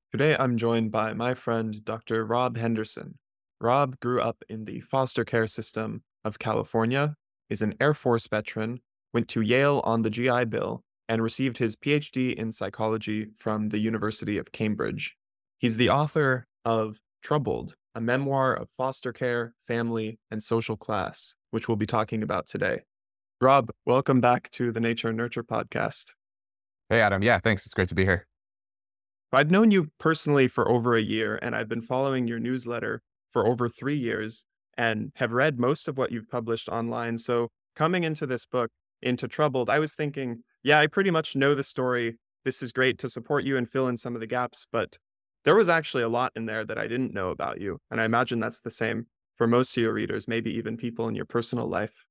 Today, I'm joined by my friend, Dr. Rob Henderson. Rob grew up in the foster care system of California, is an Air Force veteran, went to Yale on the GI Bill, and received his PhD in psychology from the University of Cambridge. He's the author of Troubled, a memoir of foster care, family, and social class, which we'll be talking about today. Rob, welcome back to the Nature and Nurture podcast. Hey, Adam. Yeah, thanks. It's great to be here. I've known you personally for over a year, and I've been following your newsletter for over 3 years and have read most of what you've published online. So, coming into this book, into Troubled, I was thinking, yeah, I pretty much know the story. This is great to support you and fill in some of the gaps, but there was actually a lot in there that I didn't know about you. And I imagine that's the same for most of your readers, maybe even people in your personal life.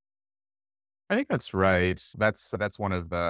I think that's right. That's one of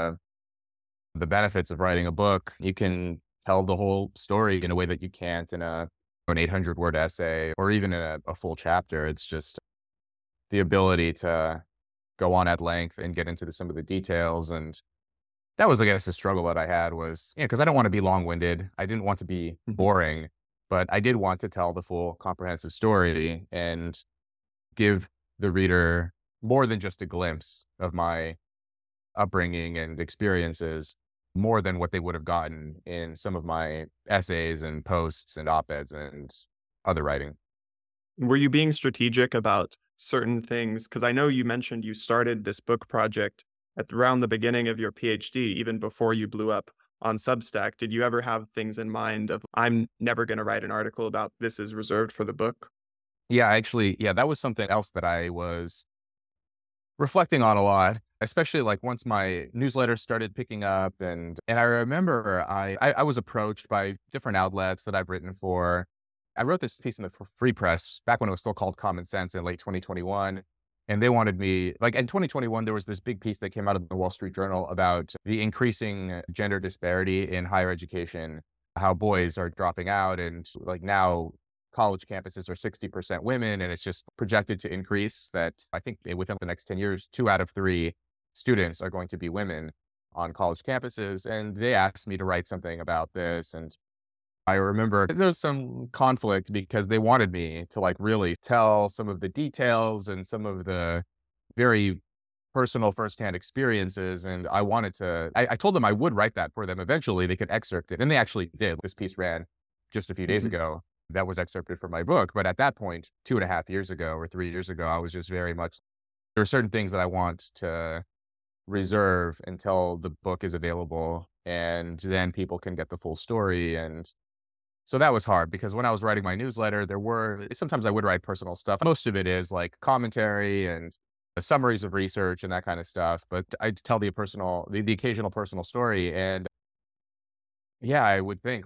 the benefits of writing a book. You can tell the whole story in a way that you can't in an 800 word essay or even in a full chapter. It's just the ability to go on at length and get into some of the details. And that was, I guess, the struggle that I had was, because I don't want to be long winded. I didn't want to be Mhm. boring, but I did want to tell the full comprehensive story and give the reader more than just a glimpse of my upbringing and experiences, more than what they would have gotten in some of my essays and posts and op-eds and other writing. Were you being strategic about certain things? Because I know you mentioned you started this book project at around the beginning of your PhD, even before you blew up on Substack. Did you ever have things in mind of, I'm never going to write an article about this is reserved for the book? Yeah, actually, yeah, that was something else that I was reflecting on a lot, especially like once my newsletter started picking up. And I remember I was approached by different outlets that I've written for. I wrote this piece in the Free Press back when it was still called Common Sense in late 2021. And they wanted me, like in 2021, there was this big piece that came out of the Wall Street Journal about the increasing gender disparity in higher education, how boys are dropping out. And like now college campuses are 60% women, and it's just projected to increase that I think within the next 10 years, 2 out of 3 students are going to be women on college campuses. And they asked me to write something about this. And I remember there was some conflict because they wanted me to like really tell some of the details and some of the very personal firsthand experiences. And I told them I would write that for them. Eventually they could excerpt it. And they actually did. This piece ran just a few days Mhm. ago. That was excerpted from my book. But at that point, 2.5 years ago or 3 years ago, I was just very much, there are certain things that I want to reserve until the book is available. And then people can get the full story. And so that was hard because when I was writing my newsletter, there were sometimes I would write personal stuff. Most of it is like commentary and summaries of research and that kind of stuff. But I'd tell the occasional personal story. And yeah, I would think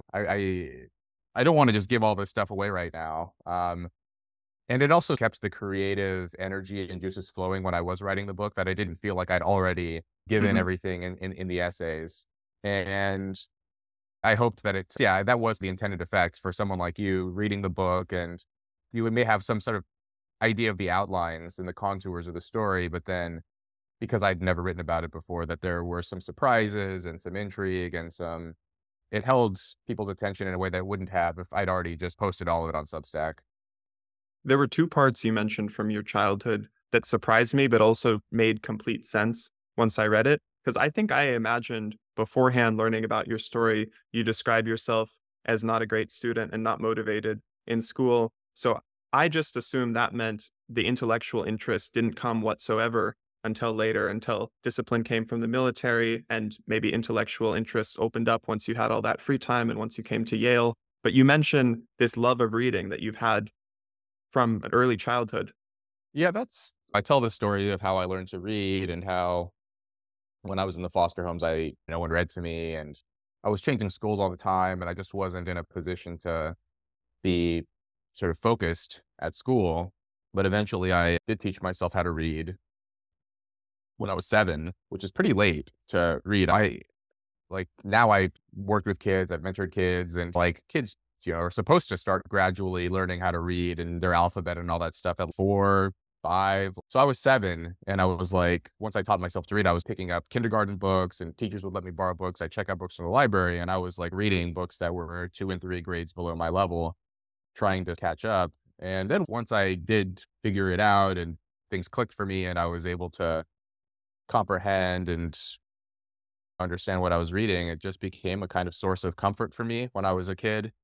I don't want to just give all this stuff away right now. And it also kept the creative energy and juices flowing when I was writing the book that I didn't feel like I'd already given Mhm. everything in the essays. And I hoped that yeah, that was the intended effect for someone like you reading the book, and you may have some sort of idea of the outlines and the contours of the story, but then because I'd never written about it before, that there were some surprises and some intrigue and it held people's attention in a way that it wouldn't have if I'd already just posted all of it on Substack. There were two parts you mentioned from your childhood that surprised me, but also made complete sense once I read it. Because I think I imagined beforehand learning about your story, you describe yourself as not a great student and not motivated in school. So I just assumed that meant the intellectual interest didn't come whatsoever until later, until discipline came from the military and maybe intellectual interests opened up once you had all that free time and once you came to Yale. But you mentioned this love of reading that you've had from an early childhood. Yeah, I tell the story of how I learned to read and how when I was in the foster homes, no one read to me, and I was changing schools all the time, and I just wasn't in a position to be sort of focused at school. But eventually I did teach myself how to read when I was 7, which is pretty late to read. Now I worked with kids, I've mentored kids, and like kids, are supposed to start gradually learning how to read and their alphabet and all that stuff at 4. 5. So I was 7 and I was like, once I taught myself to read, I was picking up kindergarten books and teachers would let me borrow books. I check out books from the library and I was like reading books that were 2 and 3 grades below my level, trying to catch up. And then once I did figure it out and things clicked for me and I was able to comprehend and understand what I was reading, it just became a kind of source of comfort for me when I was a kid.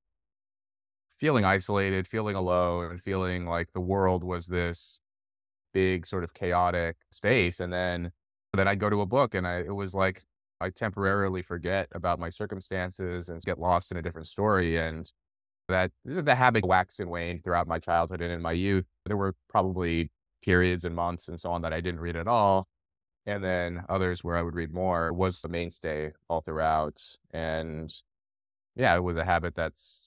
Feeling isolated, feeling alone, and feeling like the world was this big sort of chaotic space. And then I'd go to a book and it was like I temporarily forget about my circumstances and get lost in a different story. And that the habit waxed and waned throughout my childhood and in my youth. There were probably periods and months and so on that I didn't read at all. And then others where I would read more. It was the mainstay all throughout. And yeah, it was a habit that's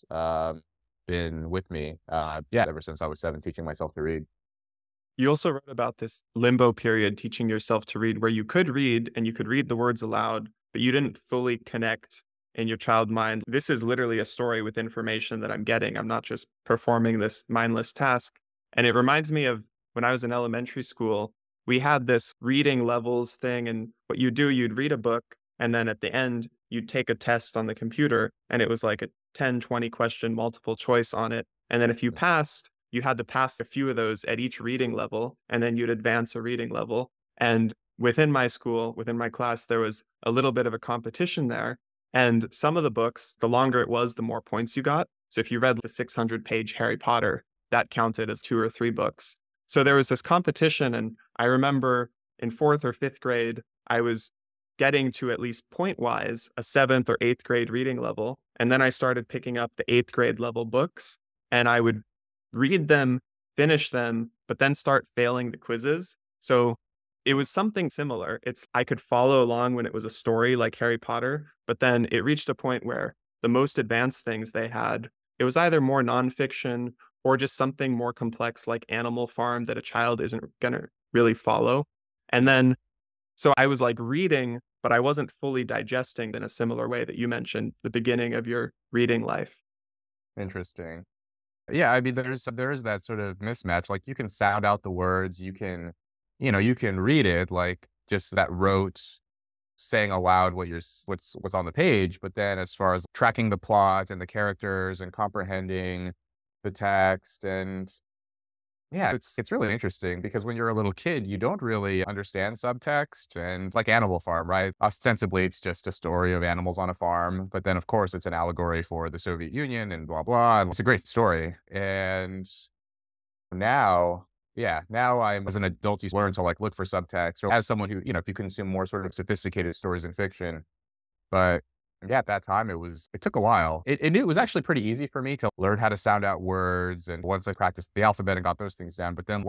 been with me, yeah, ever since I was 7, teaching myself to read. You also wrote about this limbo period teaching yourself to read where you could read and you could read the words aloud, but you didn't fully connect in your child mind. This is literally a story with information that I'm getting. I'm not just performing this mindless task. And it reminds me of when I was in elementary school, we had this reading levels thing. And what you do, you'd read a book, and then at the end, you'd take a test on the computer. And it was like a 10, 20 question multiple choice on it. And then if you passed, you had to pass a few of those at each reading level, and then you'd advance a reading level. And within my school, within my class, there was a little bit of a competition there. And some of the books, the longer it was, the more points you got. So if you read the 600-page Harry Potter, that counted as 2 or 3 books. So there was this competition. And I remember in 4th or 5th grade, I was getting to at least point wise a 7th or 8th grade reading level. And then I started picking up the 8th grade level books, and I would read them, finish them, but then start failing the quizzes. So it was something similar. I could follow along when it was a story like Harry Potter, but then it reached a point where the most advanced things they had, it was either more nonfiction or just something more complex like Animal Farm that a child isn't going to really follow. And then, so I was like reading, but I wasn't fully digesting in a similar way that you mentioned the beginning of your reading life. Interesting. Yeah, I mean, there's that sort of mismatch. Like you can sound out the words, you can read it like just that rote saying aloud what's on the page. But then as far as tracking the plot and the characters and comprehending the text and yeah, it's really interesting because when you're a little kid, you don't really understand subtext and like Animal Farm, right? Ostensibly, it's just a story of animals on a farm, but then of course it's an allegory for the Soviet Union and blah blah. And it's a great story. And now, yeah, now I'm as an adult, you learn to like look for subtext or as someone who, if you consume more sort of sophisticated stories and fiction. But yeah, at that time, it took a while. It was actually pretty easy for me to learn how to sound out words. And once I practiced the alphabet and got those things down, but then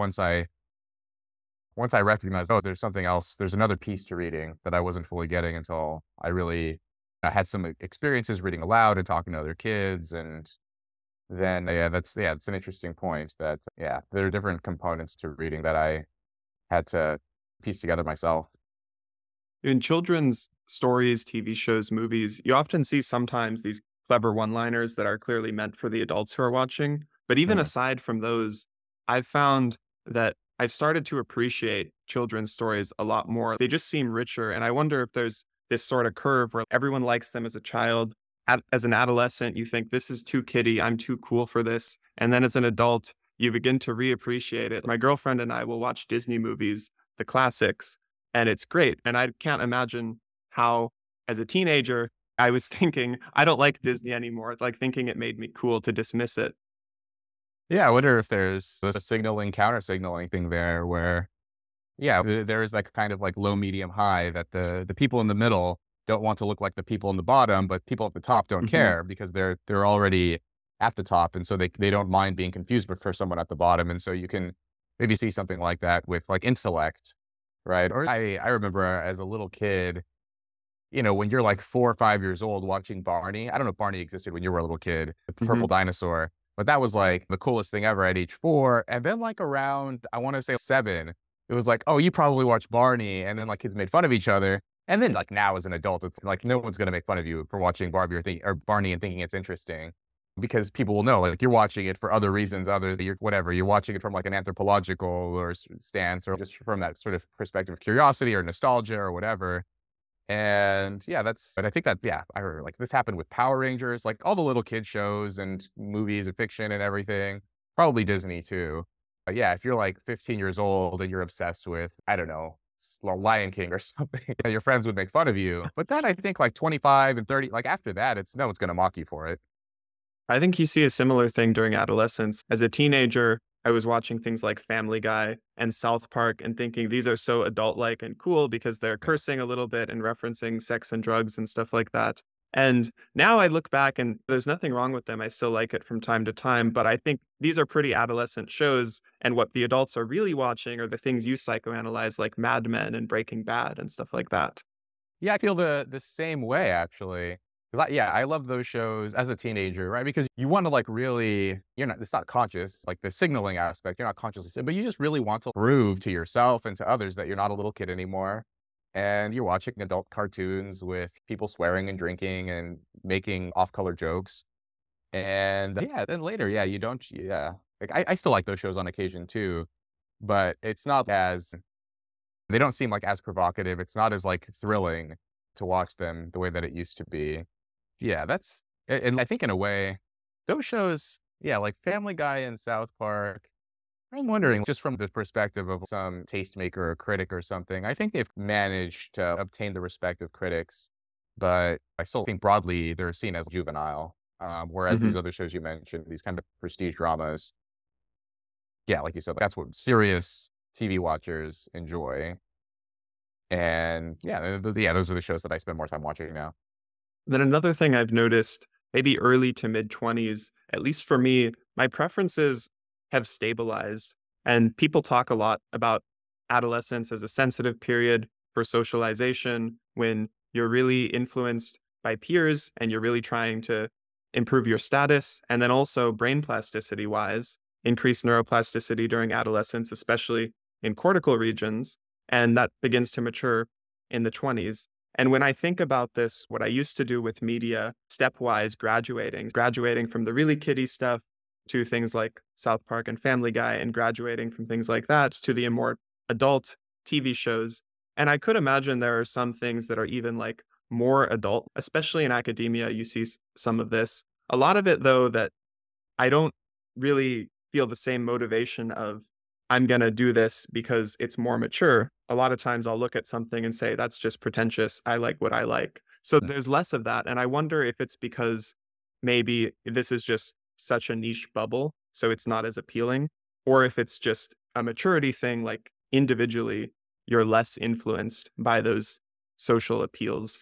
once I recognized, oh, there's something else, there's another piece to reading that I wasn't fully getting until I had some experiences reading aloud and talking to other kids. And then, yeah, it's an interesting point that, yeah, there are different components to reading that I had to piece together myself. In children's stories, TV shows, movies, you often see sometimes these clever one-liners that are clearly meant for the adults who are watching. But even Mhm. aside from those, I've found that I've started to appreciate children's stories a lot more. They just seem richer. And I wonder if there's this sort of curve where everyone likes them as a child. As an adolescent, you think, this is too kiddie. I'm too cool for this. And then as an adult, you begin to reappreciate it. My girlfriend and I will watch Disney movies, the classics, and it's great. And I can't imagine how, as a teenager, I was thinking, I don't like Disney anymore, like thinking it made me cool to dismiss it. Yeah, I wonder if there's a signaling, counter signaling thing there where, yeah, there is that kind of like low, medium, high that the people in the middle don't want to look like the people in the bottom, but people at the top don't Mhm. care because they're already at the top, and so they don't mind being confused for someone at the bottom, and so you can maybe see something like that with like intellect, right? Or I remember as a little kid, when you're like 4 or 5 years old watching Barney. I don't know if Barney existed when you were a little kid, the purple Mhm. dinosaur, but that was like the coolest thing ever at age 4. And then like around, I want to say 7, it was like, oh, you probably watch Barney. And then like kids made fun of each other. And then like now as an adult, it's like no one's gonna make fun of you for watching Barbie or Barney and thinking it's interesting. because people will know, like, you're watching it for other reasons other than you're whatever, you're watching it from, like, an anthropological or stance or just from that sort of perspective of curiosity or nostalgia or whatever. And yeah, but I think that, yeah, I remember, like, this happened with Power Rangers, like, all the little kid shows and movies and fiction and everything, probably Disney too. But yeah, if you're, like, 15 years old and you're obsessed with, I don't know, Lion King or something, yeah, your friends would make fun of you. But then I think, like, 25 and 30, like, after that, no one's gonna mock you for it. I think you see a similar thing during adolescence. As a teenager, I was watching things like Family Guy and South Park and thinking these are so adult like and cool because they're Yeah. cursing a little bit and referencing sex and drugs and stuff like that. And now I look back and there's nothing wrong with them. I still like it from time to time, but I think these are pretty adolescent shows. And what the adults are really watching are the things you psychoanalyze, like Mad Men and Breaking Bad and stuff like that. Yeah, I feel the same way actually. 'Cause yeah, I love those shows as a teenager, right? Because you wanna, like, really it's not conscious, like, the signaling aspect, you're not consciously but you just really want to prove to yourself and to others that you're not a little kid anymore, and you're watching adult cartoons with people swearing and drinking and making off-color jokes, and yeah, then later, yeah, you don't yeah. Like, I still like those shows on occasion too, but it's not as they don't seem, like, as provocative, it's not as, like, thrilling to watch them the way that it used to be. Yeah, and I think in a way, those shows, yeah, like Family Guy and South Park, I'm wondering, just from the perspective of some tastemaker or critic or something, I think they've managed to obtain the respect of critics, but I still think broadly they're seen as juvenile, whereas these Mhm. other shows you mentioned, these kind of prestige dramas, yeah, like you said, that's what serious TV watchers enjoy. And yeah, yeah, those are the shows that I spend more time watching now. Then another thing I've noticed, maybe early to mid 20s, at least for me, my preferences have stabilized. And people talk a lot about adolescence as a sensitive period for socialization when you're really influenced by peers and you're really trying to improve your status. And then also brain plasticity wise, increased neuroplasticity during adolescence, especially in cortical regions. And that begins to mature in the 20s. And when I think about this, what I used to do with media, stepwise graduating from the really kiddie stuff to things like South Park and Family Guy, and graduating from things like that to the more adult TV shows. And I could imagine there are some things that are even like more adult, especially in academia. You see some of this. A lot of it, though, that I don't really feel the same motivation of, "I'm gonna do this because it's more mature." A lot of times I'll look at something and say, "That's just pretentious. I like what I like." So Mm. there's less of that, and I wonder if it's because maybe this is just such a niche bubble, so it's not as appealing, or if it's just a maturity thing, like, individually, you're less influenced by those social appeals.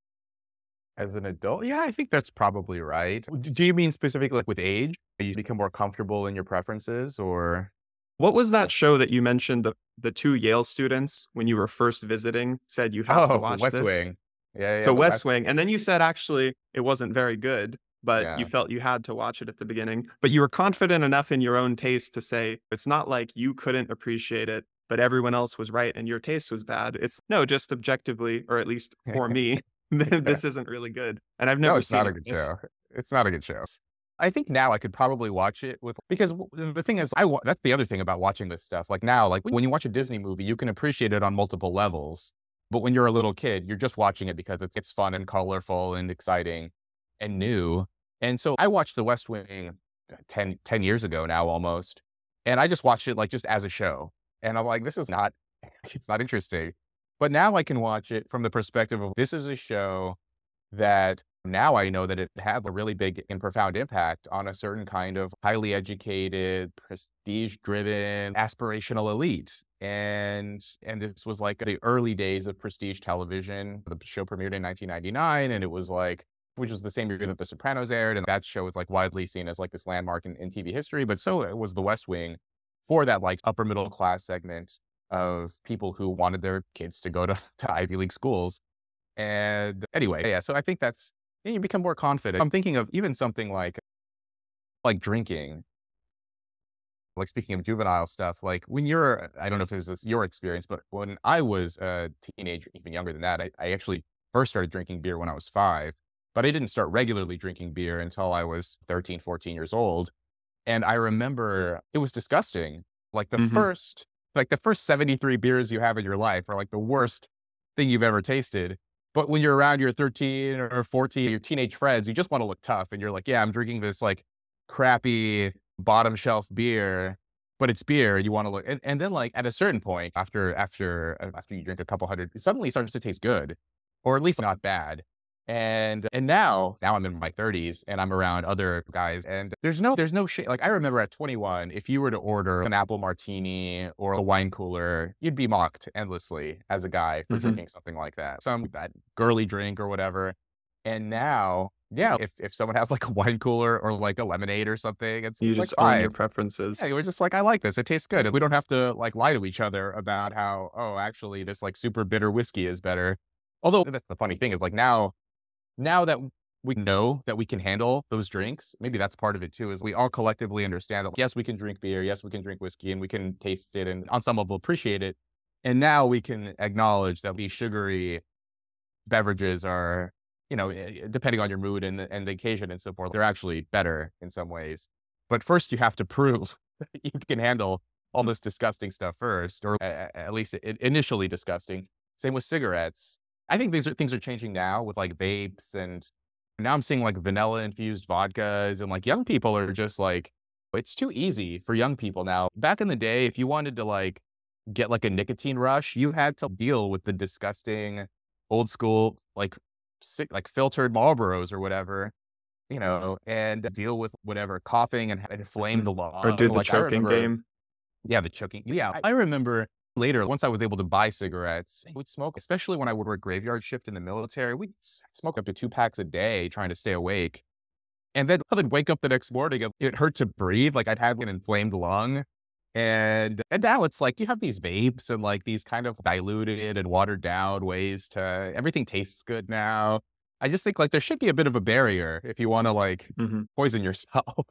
As an adult? Yeah, I think that's probably right. Do you mean specifically, like, with age? You become more comfortable in your preferences or What was that show that you mentioned the 2 Yale students, when you were first visiting, said, "You have to Oh, watch West this"? Wing. Yeah, yeah, So The West West Wing, and then you said actually it wasn't very good, but you yeah. felt you had to watch it at the beginning, but you were confident enough in your own taste to say, "It's not like you couldn't appreciate it, but everyone else was right and your taste was bad. It's no, just objectively, or at least for me, Yeah. this isn't really good." And I've No, never it's seen not a it. good show. It's not a good show. I think now I could probably watch it with because the thing is, that's the other thing about watching this stuff. Like now, like when you watch a Disney movie, you can appreciate it on multiple levels. But when you're a little kid, you're just watching it because it's fun and colorful and exciting and new. And so I watched The West Wing 10 years ago now almost. And I just watched it like just as a show. And I'm like, this is not, it's not interesting. But now I can watch it from the perspective of this is a show that now I know that it had a really big and profound impact on a certain kind of highly educated, prestige-driven, aspirational elite. And this was like the early days of prestige television. The show premiered in 1999, and it was like which was the same year that The Sopranos aired, and that show was like widely seen as like this landmark in TV history. But so it was The West Wing for that like upper middle class segment of people who wanted their kids to go to Ivy League schools. And anyway, yeah, so I think you become more confident. I'm thinking of even something like drinking, like speaking of juvenile stuff, like when I don't know if it was your experience, but when I was a teenager, even younger than that, I actually first started drinking beer when I was 5. but I didn't start regularly drinking beer until I was 13, 14 years old. And I remember it was disgusting. Like Hmm. the first 73 beers you have in your life are like the worst thing you've ever tasted. But when you're around your 13 or 14, your teenage friends, you just want to look tough. And you're like, yeah, I'm drinking this like crappy bottom shelf beer, but it's beer. You want to look, and then like at a certain point, after you drink a couple hundred, it suddenly starts to taste good, or at least not bad. And now I'm in my 30s and I'm around other guys and there's no shit. Like I remember at 21, if you were to order an apple martini or a wine cooler, you'd be mocked endlessly as a guy for Hmm. drinking something like that. Some that girly drink or whatever. And now, yeah, if someone has like a wine cooler or like a lemonade or something, You it's like just own your fine. preferences. Yeah, we're just like, I like this. It tastes good. And we don't have to like lie to each other about how, oh, actually this like super bitter whiskey is better. Although that's the funny thing is like now that we know that we can handle those drinks, maybe that's part of it too, is we all collectively understand that, yes, we can drink beer, yes, we can drink whiskey, and we can taste it and on some level appreciate it. And now we can acknowledge that these sugary beverages are, depending on your mood and the occasion and so forth, they're actually better in some ways. But first, you have to prove that you can handle all this disgusting stuff first, or at least initially disgusting. Same with cigarettes. I think things are changing now with like vapes, and now I'm seeing like vanilla infused vodkas, and like young people are just like, it's too easy for young people now. Back in the day, if you wanted to like get like a nicotine rush, you had to deal with the disgusting old school like like filtered Marlboros or whatever, and deal with whatever coughing and inflame Mhm. the Or lung. do the Like I choking remember, game. yeah, the choking. Yeah, I remember later once I was able to buy cigarettes, we'd smoke, especially when I would work graveyard shift in the military. We'd smoke up to 2 packs a day trying to stay awake. And then I'd wake up the next morning and it hurt to breathe, like I'd had an inflamed lung. And now it's like you have these vapes and like these kind of diluted and watered down ways to everything tastes good now. I just think like there should be a bit of a barrier if you want to like Mhm. poison yourself.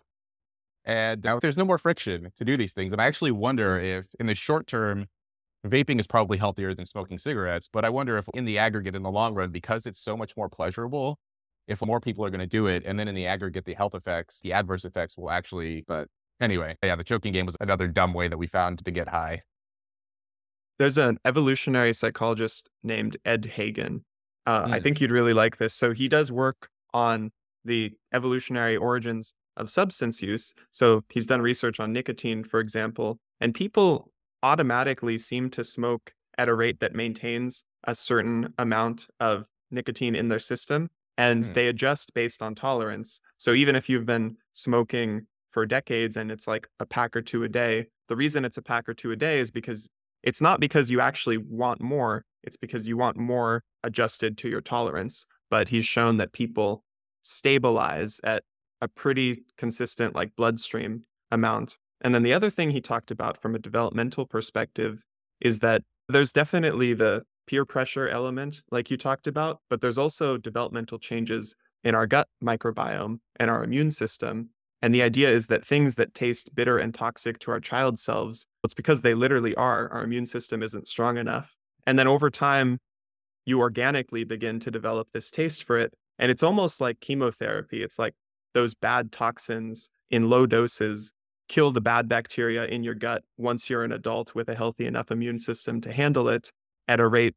And now there's no more friction to do these things. And I actually wonder if in the short term, vaping is probably healthier than smoking cigarettes, but I wonder if in the aggregate, in the long run, because it's so much more pleasurable, if more people are going to do it, and then in the aggregate, the health effects, the adverse effects will actually. But anyway, yeah, the choking game was another dumb way that we found to get high. There's an evolutionary psychologist named Ed Hagen. I Mm, think you'd really like this. So he does work on the evolutionary origins of substance use. So he's done research on nicotine, for example, and people automatically seem to smoke at a rate that maintains a certain amount of nicotine in their system, and mm, they adjust based on tolerance. So even if you've been smoking for decades and it's like a pack or two a day, the reason it's a pack or two a day is because it's not because you actually want more, it's because you want more adjusted to your tolerance. But he's shown that people stabilize at a pretty consistent, like, bloodstream amount. And then the other thing he talked about from a developmental perspective is that there's definitely the peer pressure element, like you talked about, but there's also developmental changes in our gut microbiome and our immune system. And the idea is that things that taste bitter and toxic to our child selves, it's because they literally are. Our immune system isn't strong enough. And then over time, you organically begin to develop this taste for it. And it's almost like chemotherapy. It's like those bad toxins in low doses kill the bad bacteria in your gut once you're an adult with a healthy enough immune system to handle it at a rate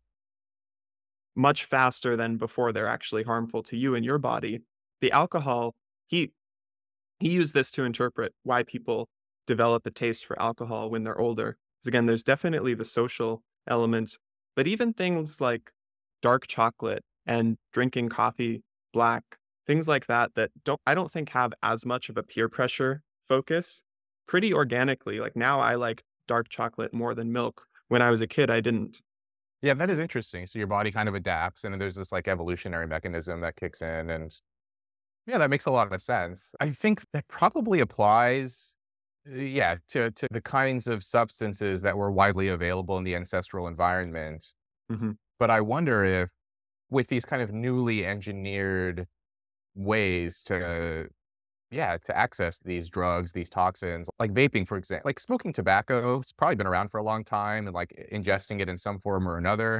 much faster than before they're actually harmful to you and your body. The alcohol, he he used this to interpret why people develop a taste for alcohol when they're older. Because again, there's definitely the social element, but even things like dark chocolate and drinking coffee black, things like that that I don't think have as much of a peer pressure focus pretty organically. Like now I like dark chocolate more than milk. When I was a kid, I didn't. yeah, that is interesting. So your body kind of adapts, and then there's this like evolutionary mechanism that kicks in, and yeah, that makes a lot of sense. I think that probably applies, yeah, to the kinds of substances that were widely available in the ancestral environment. Mhm. But I wonder if with these kind of newly engineered ways to, yeah, to access these drugs, these toxins, like vaping, for example, like smoking tobacco, it's probably been around for a long time and like ingesting it in some form or another.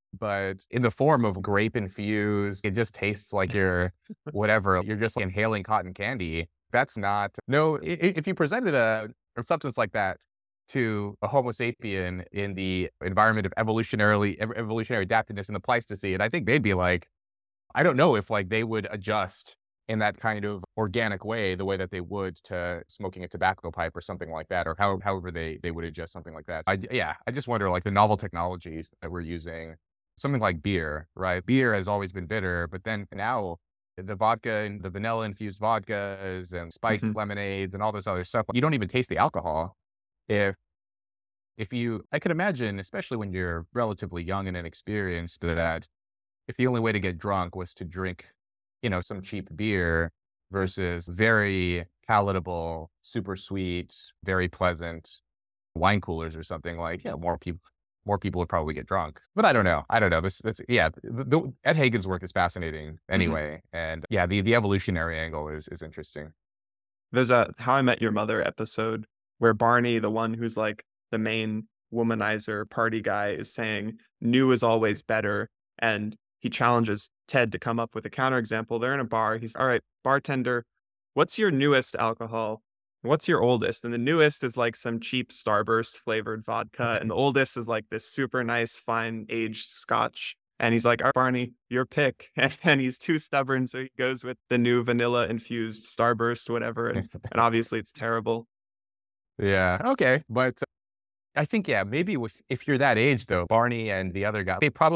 but in the form of grape infused, it just tastes like you're whatever, you're just like inhaling cotton candy. That's not no, if you presented a substance like that to a Homo sapien in the environment of evolutionary adaptiveness in the Pleistocene, I think they'd be like, I don't know if like they would adjust in that kind of organic way, the way that they would to smoking a tobacco pipe or something like that, or however they would adjust something like that. Yeah, I just wonder like the novel technologies that we're using, something like beer, right? Beer has always been bitter, but then now the vodka and the vanilla infused vodkas and spiked Hmm. lemonades and all this other stuff, you don't even taste the alcohol. If I could imagine, especially when you're relatively young and inexperienced, that if the only way to get drunk was to drink, some cheap beer versus very palatable, super sweet, very pleasant wine coolers or something, like, yeah, more people would probably get drunk. But I don't know. I don't know. This yeah, Ed Hagen's work is fascinating Hmm. anyway. And yeah, the evolutionary angle is interesting. There's a How I Met Your Mother episode where Barney, the one who's like the main womanizer party guy, is saying new is always better. And he challenges Ted to come up with a counterexample. They're in a bar. He's, all right, bartender, what's your newest alcohol? What's your oldest? And the newest is like some cheap Starburst flavored vodka. And the oldest is like this super nice, fine aged scotch. And he's like, all right, Barney, your pick. And he's too stubborn. So he goes with the new vanilla infused Starburst, whatever. And obviously it's terrible. Yeah. Okay. But I think, yeah, maybe if you're that age though, Barney and the other guy,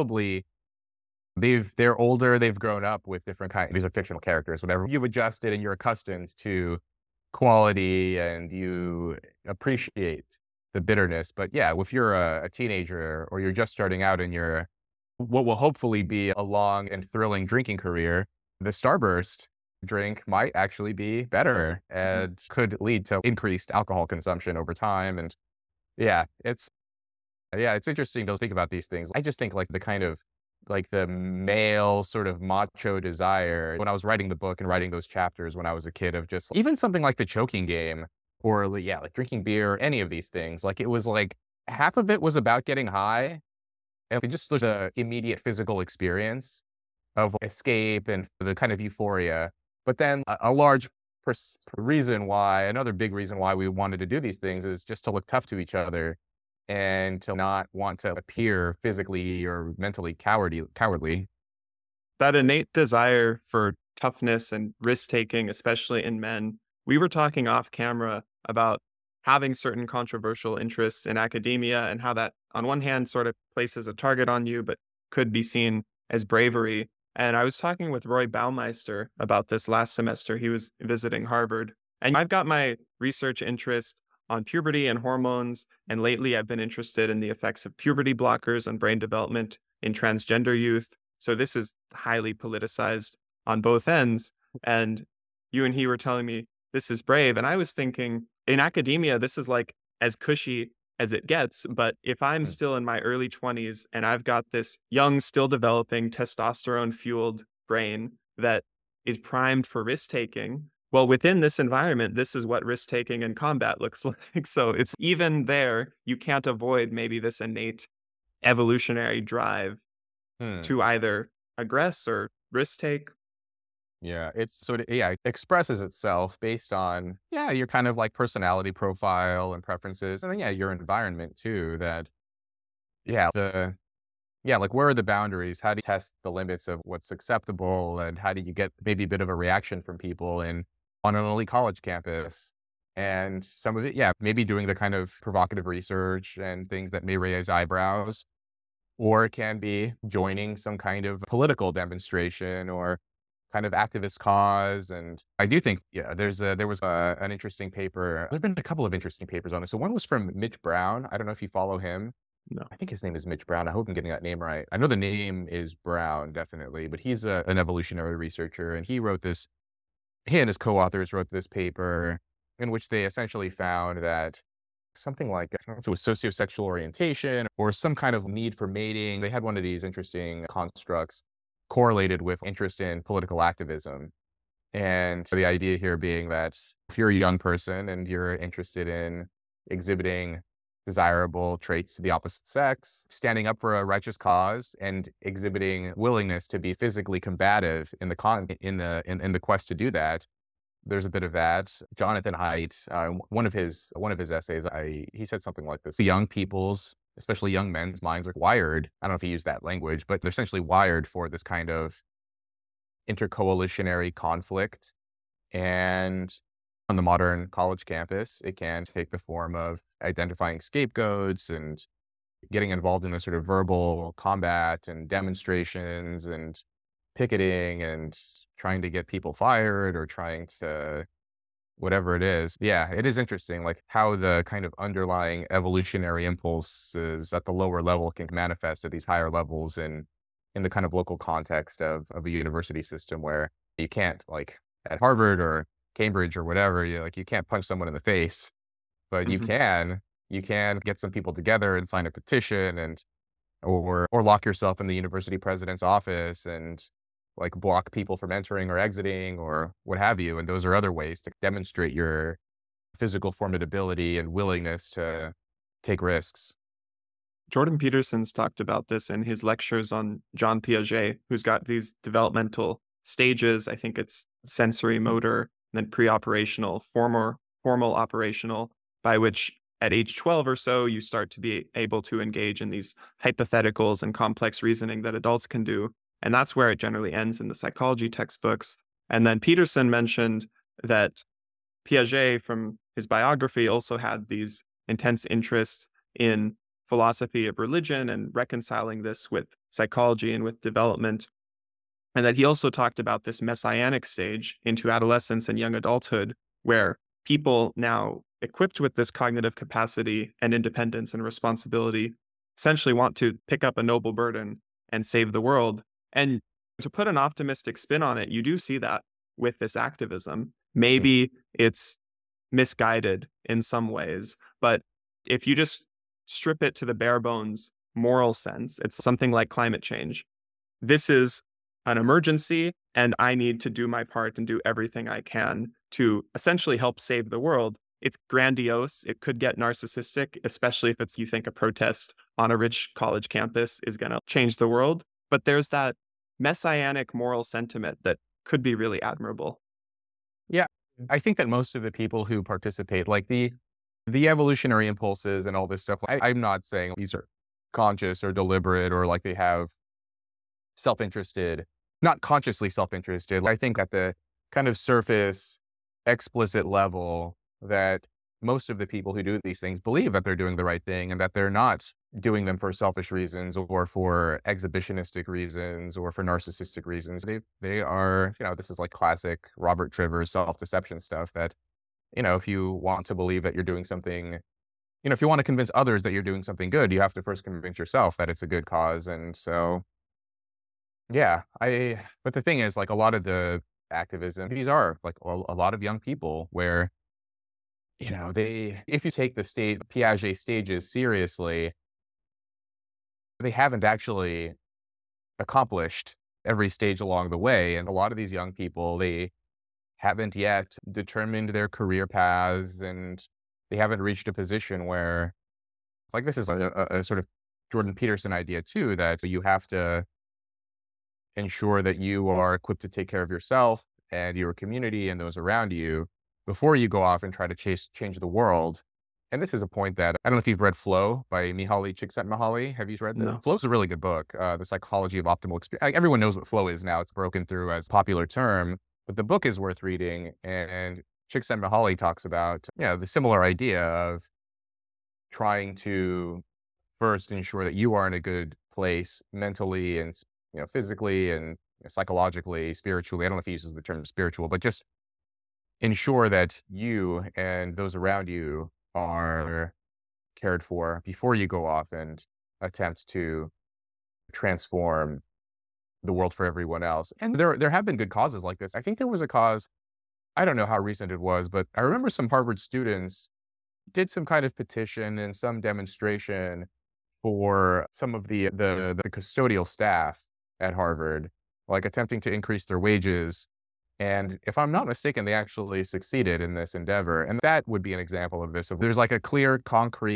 they're older, they've grown up with different these are fictional characters, whatever. You've adjusted and you're accustomed to quality and you appreciate the bitterness. But yeah, if you're a teenager or you're just starting out in your what will hopefully be a long and thrilling drinking career, the Starburst drink might actually be better Mhm. and could lead to increased alcohol consumption over time. And yeah, it's interesting to think about these things. I just think like the kind of like the male sort of macho desire when I was writing the book and writing those chapters when I was a kid of just even something like the choking game or yeah, like drinking beer, any of these things. Like it was like half of it was about getting high and just the immediate physical experience of escape and the kind of euphoria. But then a large another big reason why we wanted to do these things is just to look tough to each other and to not want to appear physically or mentally cowardly. That innate desire for toughness and risk taking, especially in men. We were talking off camera about having certain controversial interests in academia and how that, on one hand, sort of places a target on you, but could be seen as bravery. And I was talking with Roy Baumeister about this last semester. He was visiting Harvard. And I've got my research interest on puberty and hormones. And lately, I've been interested in the effects of puberty blockers on brain development in transgender youth. So this is highly politicized on both ends. And you and he were telling me this is brave. And I was thinking in academia, this is like as cushy as it gets. But if I'm Mm. still in my early 20s and I've got this young, still developing testosterone fueled brain that is primed for risk taking, well, within this environment, this is what risk taking in combat looks like. So it's even there, you can't avoid maybe this innate evolutionary drive Hmm. to either aggress or risk take. Yeah, it's sort of yeah, it expresses itself based on yeah, your kind of like personality profile and preferences, and then yeah, your environment too. That yeah, like where are the boundaries? How do you test the limits of what's acceptable, and how do you get maybe a bit of a reaction from people in on an elite college campus? And some of it, yeah, maybe doing the kind of provocative research and things that may raise eyebrows, or it can be joining some kind of political demonstration or kind of activist cause. And I do think, yeah, there was an interesting paper. There've been a couple of interesting papers on this. So one was from Mitch Brown. I don't know if you follow him. No. I think his name is Mitch Brown. I hope I'm getting that name right. I know the name is Brown, definitely, but he's an evolutionary researcher, and he and his co-authors wrote this paper in which they essentially found that something like, I don't know if it was sociosexual orientation or some kind of need for mating. They had one of these interesting constructs correlated with interest in political activism. And the idea here being that if you're a young person and you're interested in exhibiting desirable traits to the opposite sex, standing up for a righteous cause, and exhibiting willingness to be physically combative in in the quest to do that. There's a bit of that. Jonathan Haidt, one of his essays, he said something like this: young people's, especially young men's minds, are wired. I don't know if he used that language, but they're essentially wired for this kind of intercoalitionary conflict. And on the modern college campus, it can take the form of identifying scapegoats and getting involved in the sort of verbal combat and demonstrations and picketing and trying to get people fired or trying to whatever it is. Yeah, it is interesting, like how the kind of underlying evolutionary impulses at the lower level can manifest at these higher levels in the kind of local context of a university system where you can't, like at Harvard or Cambridge or whatever, you can't punch someone in the face, but Hmm. you can get some people together and sign a petition and or lock yourself in the university president's office and like block people from entering or exiting or what have you. And those are other ways to demonstrate your physical formidability and willingness to take risks. Jordan Peterson's talked about this in his lectures on John Piaget, who's got these developmental stages. I think it's sensory, motor, then pre-operational, formal operational, by which at age 12 or so, you start to be able to engage in these hypotheticals and complex reasoning that adults can do. And that's where it generally ends in the psychology textbooks. And then Peterson mentioned that Piaget, from his biography, also had these intense interests in philosophy of religion and reconciling this with psychology and with development. And that he also talked about this messianic stage into adolescence and young adulthood, where people now equipped with this cognitive capacity and independence and responsibility essentially want to pick up a noble burden and save the world. And to put an optimistic spin on it, you do see that with this activism. Mm. Maybe it's misguided in some ways, but if you just strip it to the bare bones moral sense, it's something like climate change. This is an emergency, and I need to do my part and do everything I can to essentially help save the world. It's grandiose. It could get narcissistic, especially if it's, you think, a protest on a rich college campus is going to change the world. But there's that messianic moral sentiment that could be really admirable. Yeah. I think that most of the people who participate, like the evolutionary impulses and all this stuff, I'm not saying these are conscious or deliberate or like they have self-interested, not consciously self-interested. I think at the kind of surface, explicit level that most of the people who do these things believe that they're doing the right thing and that they're not doing them for selfish reasons or for exhibitionistic reasons or for narcissistic reasons. They are, this is like classic Robert Trivers self-deception stuff that, if you want to believe that you're doing something, if you want to convince others that you're doing something good, you have to first convince yourself that it's a good cause. And so yeah, but the thing is, like, a lot of the activism, these are, like, a lot of young people where, if you take the Piaget stages seriously, they haven't actually accomplished every stage along the way, and a lot of these young people, they haven't yet determined their career paths, and they haven't reached a position where like, this is a sort of Jordan Peterson idea too, that you have to ensure that you are equipped to take care of yourself and your community and those around you before you go off and try to change the world. And this is a point that I don't know if you've read Flow by Mihaly Csikszentmihalyi. Have you read that? No. Flow's a really good book. The Psychology of Optimal Experience. Everyone knows what flow is now. It's broken through as a popular term, but the book is worth reading. And Csikszentmihalyi talks about, the similar idea of trying to first ensure that you are in a good place mentally and physically and psychologically, spiritually. I don't know if he uses the term spiritual, but just ensure that you and those around you are cared for before you go off and attempt to transform the world for everyone else. And there have been good causes like this. I think there was a cause, I don't know how recent it was, but I remember some Harvard students did some kind of petition and some demonstration for some of the custodial staff at Harvard, like attempting to increase their wages. And if I'm not mistaken, they actually succeeded in this endeavor. And that would be an example of this. There's like a clear, concrete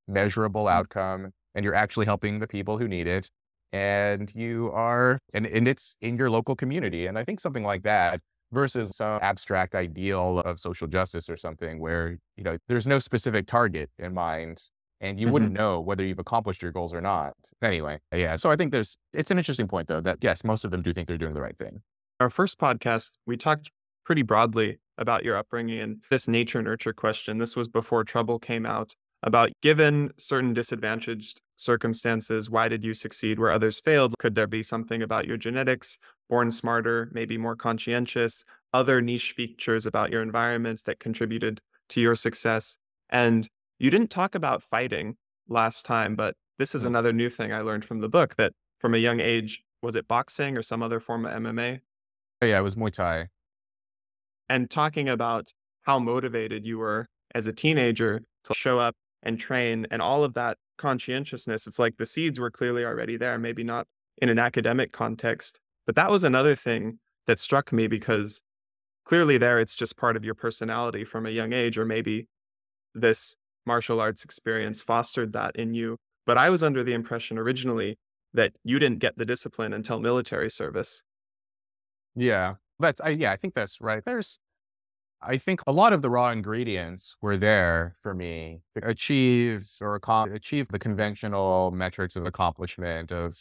measurable Mm. outcome, and you're actually helping the people who need it. And you are, and it's in your local community. And I think something like that versus some abstract ideal of social justice or something where, there's no specific target in mind and you wouldn't Mhm. know whether you've accomplished your goals or not. Anyway, yeah. So I think it's an interesting point though, that yes, most of them do think they're doing the right thing. Our first podcast, we talked pretty broadly about your upbringing and this nature nurture question. This was before Trouble came out about given certain disadvantaged circumstances, why did you succeed where others failed? Could there be something about your genetics, born smarter, maybe more conscientious, other niche features about your environment that contributed to your success? And you didn't talk about fighting last time, but this is Mm. another new thing I learned from the book that from a young age, was it boxing or some other form of MMA? Oh, yeah, it was Muay Thai. And talking about how motivated you were as a teenager to show up and train and all of that conscientiousness. It's like the seeds were clearly already there, maybe not in an academic context. But that was another thing that struck me because clearly there it's just part of your personality from a young age, or maybe this martial arts experience fostered that in you. But I was under the impression originally that you didn't get the discipline until military service. Yeah. I think that's right. I think a lot of the raw ingredients were there for me to achieve the conventional metrics of accomplishment of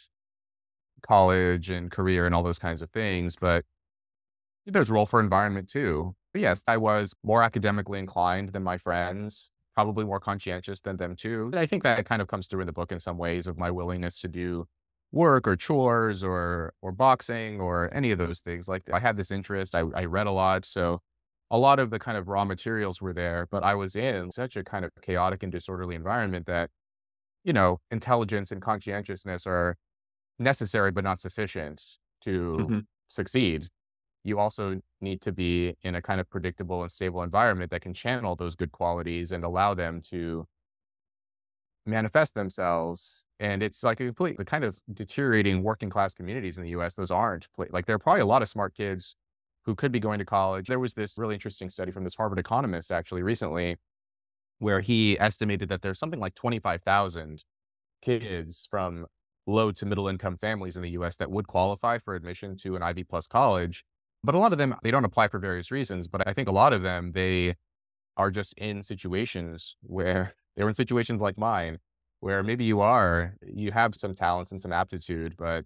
college and career and all those kinds of things. But there's role for environment too. But yes, I was more academically inclined than my friends, probably more conscientious than them too. And I think that kind of comes through in the book in some ways of my willingness to do work or chores or boxing or any of those things. Like I had this interest, I read a lot. So a lot of the kind of raw materials were there, but I was in such a kind of chaotic and disorderly environment that, intelligence and conscientiousness are necessary but not sufficient to Mhm. succeed. You also need to be in a kind of predictable and stable environment that can channel those good qualities and allow them to manifest themselves. And it's like the kind of deteriorating working class communities in the US, those aren't like there are probably a lot of smart kids who could be going to college. There was this really interesting study from this Harvard economist actually recently where he estimated that there's something like 25,000 kids from low to middle income families in the US that would qualify for admission to an Ivy Plus college. But a lot of them, they don't apply for various reasons. But I think a lot of them, they are just in situations where they were in situations like mine, where maybe you have some talents and some aptitude, but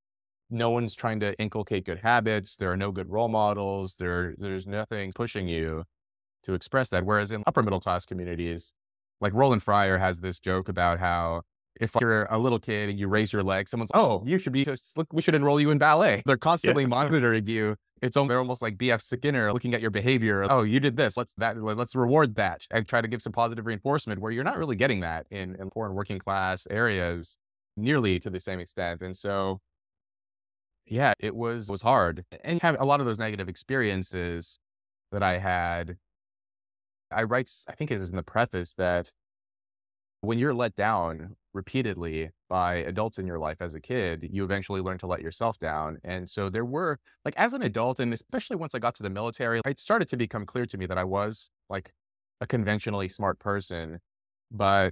no one's trying to inculcate good habits. There are no good role models. There's nothing pushing you to express that. Whereas in upper middle class communities, like Roland Fryer has this joke about how if you're a little kid and you raise your leg, someone's, oh, you should be just look, we should enroll you in ballet. They're Yeah. constantly monitoring you. They're almost like BF Skinner looking at your behavior. Oh, you did this. Let's reward that and try to give some positive reinforcement where you're not really getting that in poor and working class areas nearly to the same extent. And so, yeah, it was hard. And have a lot of those negative experiences that I had. I think it is in the preface that when you're let down repeatedly by adults in your life as a kid, you eventually learn to let yourself down. And so there were, like, as an adult, and especially once I got to the military, it started to become clear to me that I was like a conventionally smart person, but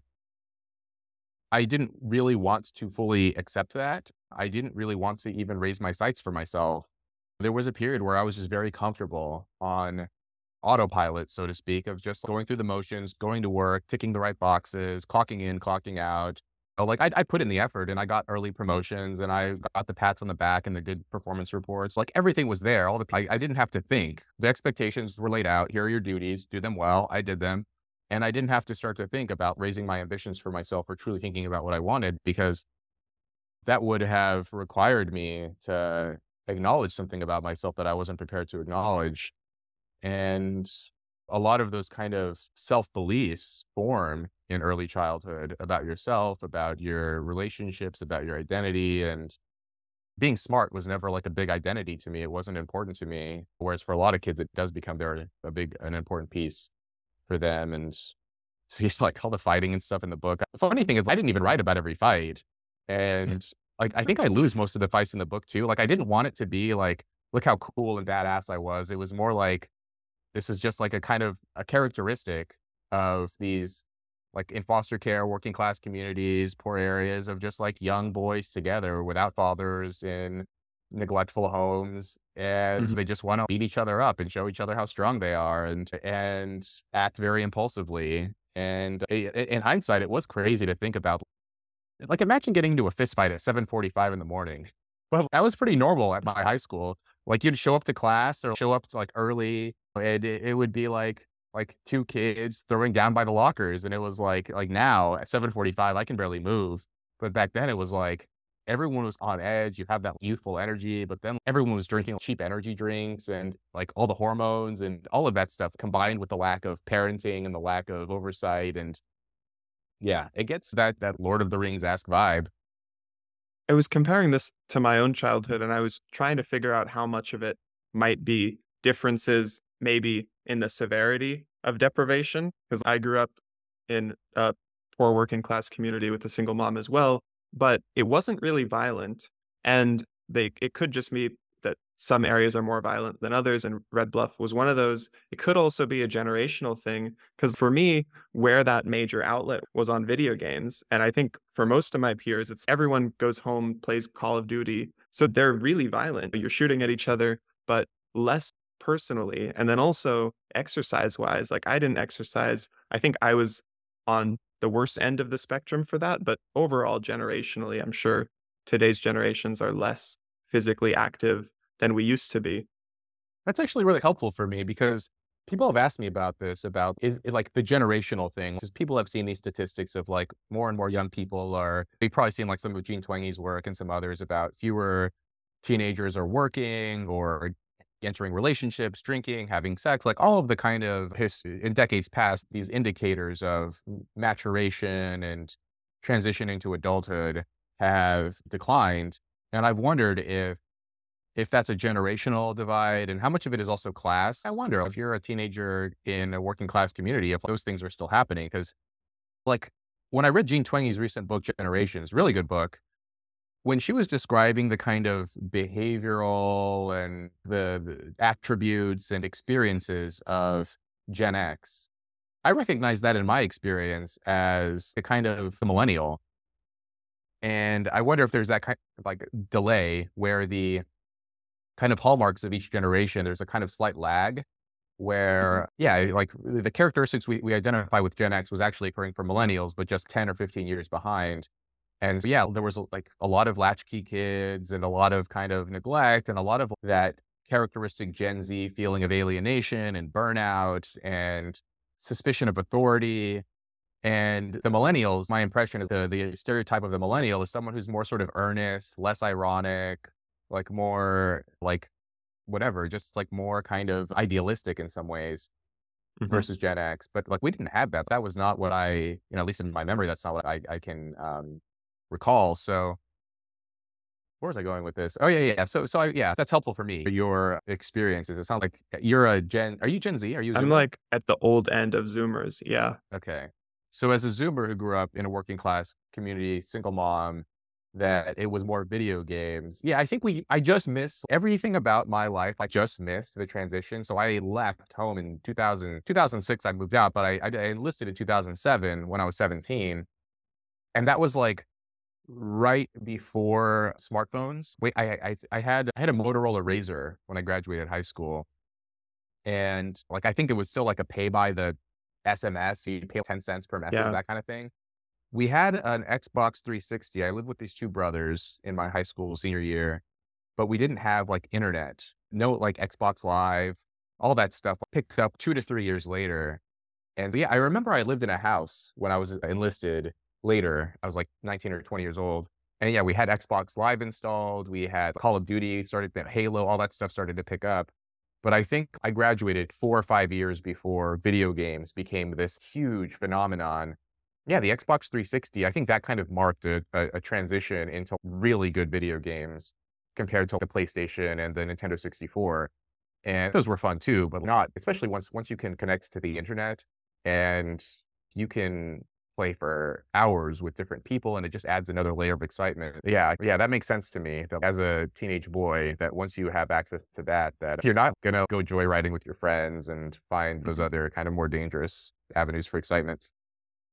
I didn't really want to fully accept that. I didn't really want to even raise my sights for myself. There was a period where I was just very comfortable on autopilot, so to speak, of just going through the motions, going to work, ticking the right boxes, clocking in, clocking out. Like I put in the effort and I got early promotions and I got the pats on the back and the good performance reports. Like everything was there. I didn't have to think. The expectations were laid out. Here are your duties. Do them well. I did them. And I didn't have to start to think about raising my ambitions for myself or truly thinking about what I wanted because that would have required me to acknowledge something about myself that I wasn't prepared to acknowledge. And a lot of those kind of self-beliefs form in early childhood about yourself, about your relationships, about your identity. And being smart was never like a big identity to me. It wasn't important to me. Whereas for a lot of kids, it does become an important piece for them. And so he's like all the fighting and stuff in the book. The funny thing is I didn't even write about every fight. And like I think I lose most of the fights in the book too. Like I didn't want it to be like, look how cool and badass I was. It was more like this is just like a kind of a characteristic of these like in foster care, working class communities, poor areas of just like young boys together without fathers in neglectful homes. And Mhm. they just want to beat each other up and show each other how strong they are and act very impulsively. And in hindsight, it was crazy to think about. Like, imagine getting into a fist fight at 7:45 in the morning. Well, that was pretty normal at my high school. Like, you'd show up to class or show up to, like, early, and it would be like 2 kids throwing down by the lockers, and it was like now at 7:45, I can barely move, but back then it was like everyone was on edge, you have that youthful energy, but then everyone was drinking cheap energy drinks and, like, all the hormones and all of that stuff combined with the lack of parenting and the lack of oversight, and yeah, it gets that Lord of the Rings-esque vibe. I was comparing this to my own childhood, and I was trying to figure out how much of it might be differences maybe in the severity of deprivation, because I grew up in a poor working class community with a single mom as well, but it wasn't really violent. And it could just be that some areas are more violent than others, and Red Bluff was one of those. It could also be a generational thing, because for me, where that major outlet was on video games. And I think for most of my peers, it's everyone goes home, plays Call of Duty. So they're really violent. You're shooting at each other, but less personally. And then also exercise wise, like I didn't exercise. I think I was on the worst end of the spectrum for that. But overall, generationally, I'm sure today's generations are less physically active than we used to be. That's actually really helpful for me because people have asked me about this, about is it like the generational thing, because people have seen these statistics of like more and more young people are they've probably seen like some of Gene Twenge's work and some others about fewer teenagers are working or entering relationships, drinking, having sex, like all of the kind of history in decades past, these indicators of maturation and transitioning to adulthood have declined. And I've wondered if that's a generational divide and how much of it is also class. I wonder if you're a teenager in a working class community, if those things are still happening. Because, like, when I read Jean Twenge's recent book, Generations, really good book, when she was describing the kind of behavioral and the attributes and experiences of Gen X, I recognize that in my experience as a kind of millennial. And I wonder if there's that kind of like delay where the kind of hallmarks of each generation, there's a kind of slight lag Mhm. where, yeah, like the characteristics we identify with Gen X was actually occurring for millennials, but just 10 or 15 years behind. And so, yeah, there was like a lot of latchkey kids and a lot of kind of neglect and a lot of that characteristic Gen Z feeling of alienation and burnout and suspicion of authority. And the millennials, my impression is the stereotype of the millennial is someone who's more sort of earnest, less ironic, like more like whatever, just like more kind of idealistic in some ways Mhm. versus Gen X. But like we didn't have that. That was not what at least in my memory, that's not what I can recall. So where was I going with this? Oh yeah. Yeah, that's helpful for me. Your experiences. It sounds like are you Gen Z? Are you a I'm Zoomer? like at the old end of Zoomers. Yeah. Okay. So as a Zoomer who grew up in a working class community, single mom, that it was more video games. Yeah, I just missed everything about my life. I just missed the transition. So I left home in 2006. I moved out, but I enlisted in 2007 when I was 17. And that was like right before smartphones. Wait, I had a Motorola Razor when I graduated high school. And, like, I think it was still, like, a pay by the SMS, so you pay 10 cents per message, Yeah. that kinda thing. We had an Xbox 360. I lived with these 2 brothers in my high school senior year, but we didn't have, like, internet. No, like, Xbox Live, all that stuff picked up 2 to 3 years later. And, yeah, I remember I lived in a house when I was enlisted later. I was, like, 19 or 20 years old. And, yeah, we had Xbox Live installed, we had Call of Duty started Halo, all that stuff started to pick up. But I think I graduated 4 or 5 years before video games became this huge phenomenon. Yeah, the Xbox 360, I think that kind of marked a transition into really good video games compared to the PlayStation and the Nintendo 64. And those were fun too, but not especially once you can connect to the internet and you can play for hours with different people, and it just adds another layer of excitement. Yeah, that makes sense to me that as a teenage boy, that once you have access to that, that you're not gonna go joyriding with your friends and find those Mhm. other kind of more dangerous avenues for excitement.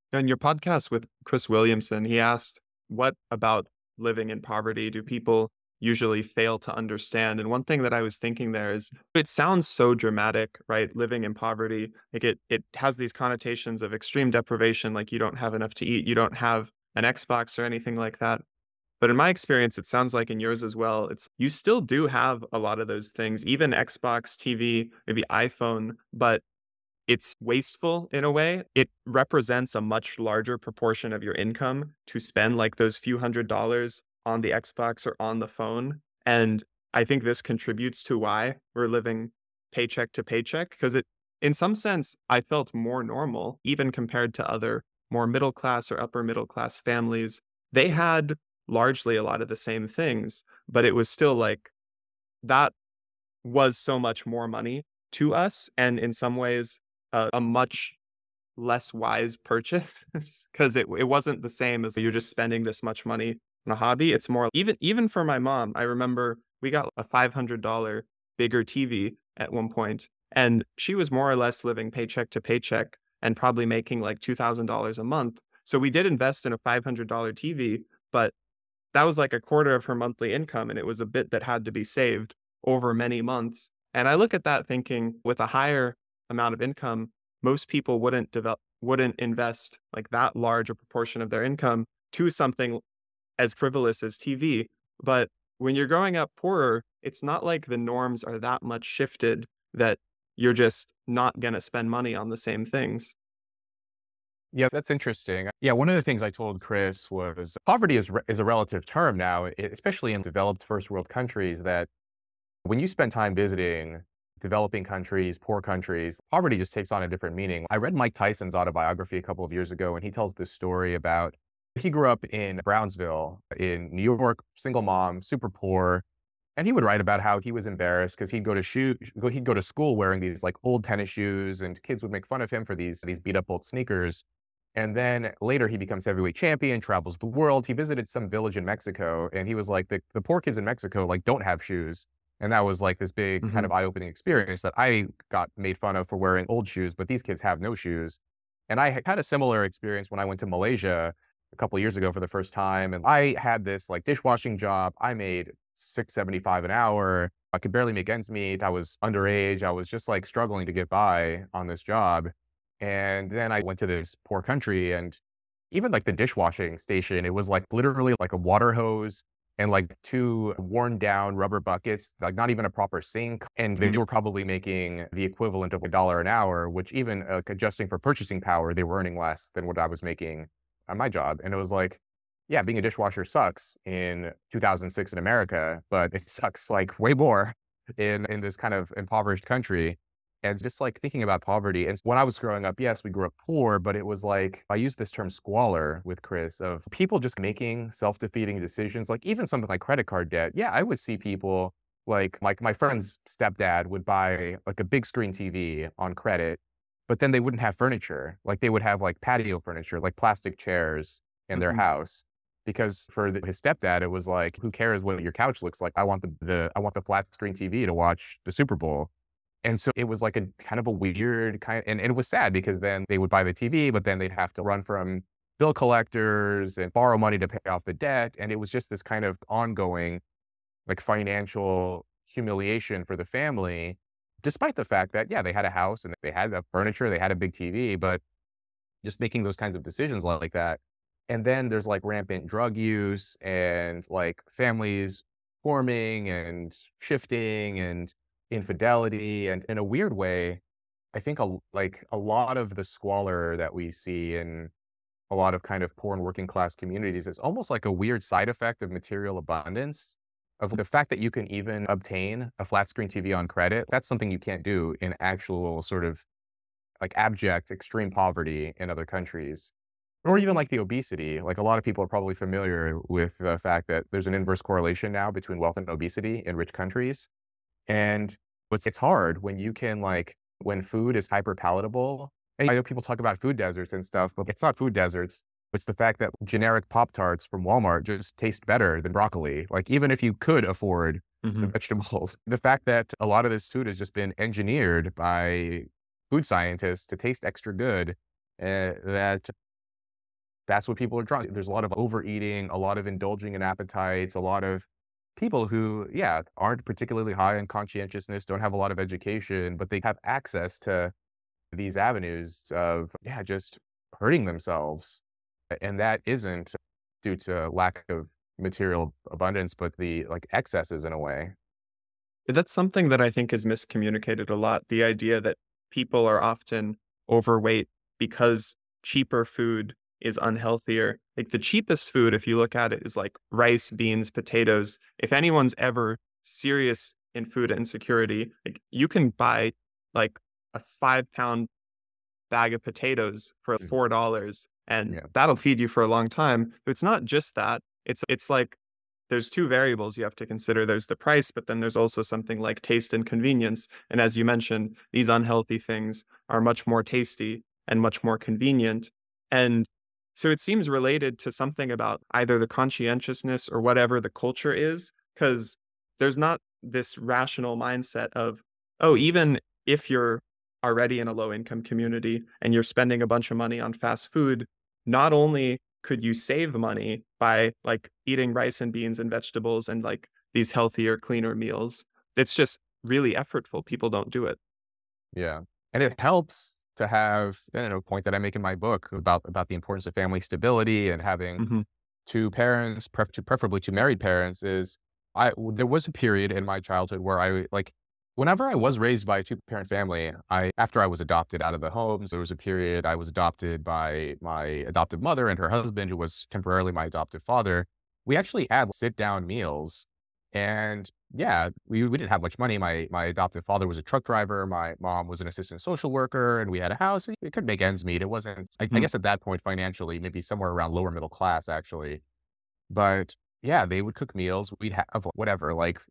In your podcast with Chris Williamson, he asked, what about living in poverty do people usually fail to understand? And one thing that I was thinking there is it sounds so dramatic, right? Living in poverty, like it has these connotations of extreme deprivation, like you don't have enough to eat, you don't have an Xbox or anything like that. But in my experience, it sounds like in yours as well, it's you still do have a lot of those things, even Xbox, TV, maybe iPhone, but it's wasteful in a way. It represents a much larger proportion of your income to spend like those few $100s on the Xbox or on the phone. And I think this contributes to why we're living paycheck to paycheck because in some sense, I felt more normal, even compared to other more middle class or upper middle class families. They had largely a lot of the same things, but it was still like that was so much more money to us, and in some ways, a much less wise purchase because it wasn't the same as you're just spending this much money on a hobby. It's more even for my mom, I remember we got a $500 bigger TV at one point, and she was more or less living paycheck to paycheck and probably making like $2,000 a month. So we did invest in a $500 TV, but that was like a quarter of her monthly income, and it was a bit that had to be saved over many months. And I look at that thinking with a higher amount of income, most people wouldn't invest like that large a proportion of their income to something as frivolous as TV. But when you're growing up poorer, it's not like the norms are that much shifted that you're just not going to spend money on the same things. Yeah, that's interesting. Yeah, one of the things I told Chris was poverty is a relative term now, especially in developed first world countries, that when you spend time visiting developing countries, poor countries, poverty just takes on a different meaning. I read Mike Tyson's autobiography a couple of years ago, and he tells this story about he grew up in Brownsville in New York, single mom, super poor. And he would write about how he was embarrassed because he'd go to school wearing these like old tennis shoes, and kids would make fun of him for these beat up old sneakers. And then later he becomes heavyweight champion, travels the world. He visited some village in Mexico, and he was like, the poor kids in Mexico like don't have shoes. And that was like this big kind Mhm. of eye-opening experience that I got made fun of for wearing old shoes, but these kids have no shoes. And I had a similar experience when I went to Malaysia a couple of years ago for the first time. And I had this like dishwashing job. I made 6.75 an hour. I could barely make ends meet. I was underage. I was just like struggling to get by on this job. And then I went to this poor country, and even like the dishwashing station, it was like literally like a water hose and like two worn down rubber buckets, like not even a proper sink. And they Mhm. were probably making the equivalent of $1 an hour, which even adjusting for purchasing power, they were earning less than what I was making on my job. And it was like, yeah, being a dishwasher sucks in 2006 in America, but it sucks like way more in this kind of impoverished country. And just like thinking about poverty. And when I was growing up, yes, we grew up poor, but it was like, I use this term squalor with Chris of people just making self-defeating decisions, like even something like credit card debt. Yeah, I would see people like my friend's stepdad would buy like a big screen TV on credit, but then they wouldn't have furniture. Like they would have like patio furniture, like plastic chairs in their Mhm. house. Because for his stepdad, it was like, who cares what your couch looks like? I want I want the flat screen TV to watch the Super Bowl. And so it was like a kind of a weird kind, and it was sad because then they would buy the TV, but then they'd have to run from bill collectors and borrow money to pay off the debt. And it was just this kind of ongoing like financial humiliation for the family, despite the fact that, yeah, they had a house and they had the furniture, they had a big TV, but just making those kinds of decisions like that. And then there's like rampant drug use and like families forming and shifting and infidelity. And in a weird way, I think like a lot of the squalor that we see in a lot of kind of poor and working class communities is almost like a weird side effect of material abundance. Of the fact that you can even obtain a flat screen TV on credit, that's something you can't do in actual sort of like abject extreme poverty in other countries. Or even like the obesity, like a lot of people are probably familiar with the fact that there's an inverse correlation now between wealth and obesity in rich countries. And it's hard when you can like when food is hyper palatable. And I know people talk about food deserts and stuff, but it's not food deserts. It's the fact that generic Pop Tarts from Walmart just taste better than broccoli. Like even if you could afford the Mhm. vegetables, the fact that a lot of this food has just been engineered by food scientists to taste extra good, that that's what people are drawn to. There's a lot of overeating, a lot of indulging in appetites, a lot of people who, yeah, aren't particularly high in conscientiousness, don't have a lot of education, but they have access to these avenues of, yeah, just hurting themselves. And that isn't due to lack of material abundance, but the like excesses in a way. That's something that I think is miscommunicated a lot. The idea that people are often overweight because cheaper food is unhealthier. Like the cheapest food, if you look at it, is like rice, beans, potatoes. If anyone's ever serious in food insecurity, like you can buy like a 5 pound bag of potatoes for Mm. $4 and Yeah. that'll feed you for a long time. But it's not just that. It's like there's two variables you have to consider. There's the price, but then there's also something like taste and convenience. And as you mentioned, these unhealthy things are much more tasty and much more convenient. And so it seems related to something about either the conscientiousness or whatever the culture is, because there's not this rational mindset of, oh, even if you're already in a low income community and you're spending a bunch of money on fast food, not only could you save money by like eating rice and beans and vegetables and like these healthier, cleaner meals, it's just really effortful. People don't do it. Yeah. And it helps to have, a point that I make in my book about the importance of family stability and having Hmm. two parents, preferably two married parents, is there was a period in my childhood where I like whenever I was raised by a two-parent family, after I was adopted out of the homes, there was a period I was adopted by my adoptive mother and her husband, who was temporarily my adoptive father. We actually had sit-down meals, and yeah, we didn't have much money. My adoptive father was a truck driver. My mom was an assistant social worker, and we had a house. We could make ends meet. It wasn't, I Hmm. guess, at that point financially, maybe somewhere around lower middle class actually. But yeah, they would cook meals. We'd have whatever, like,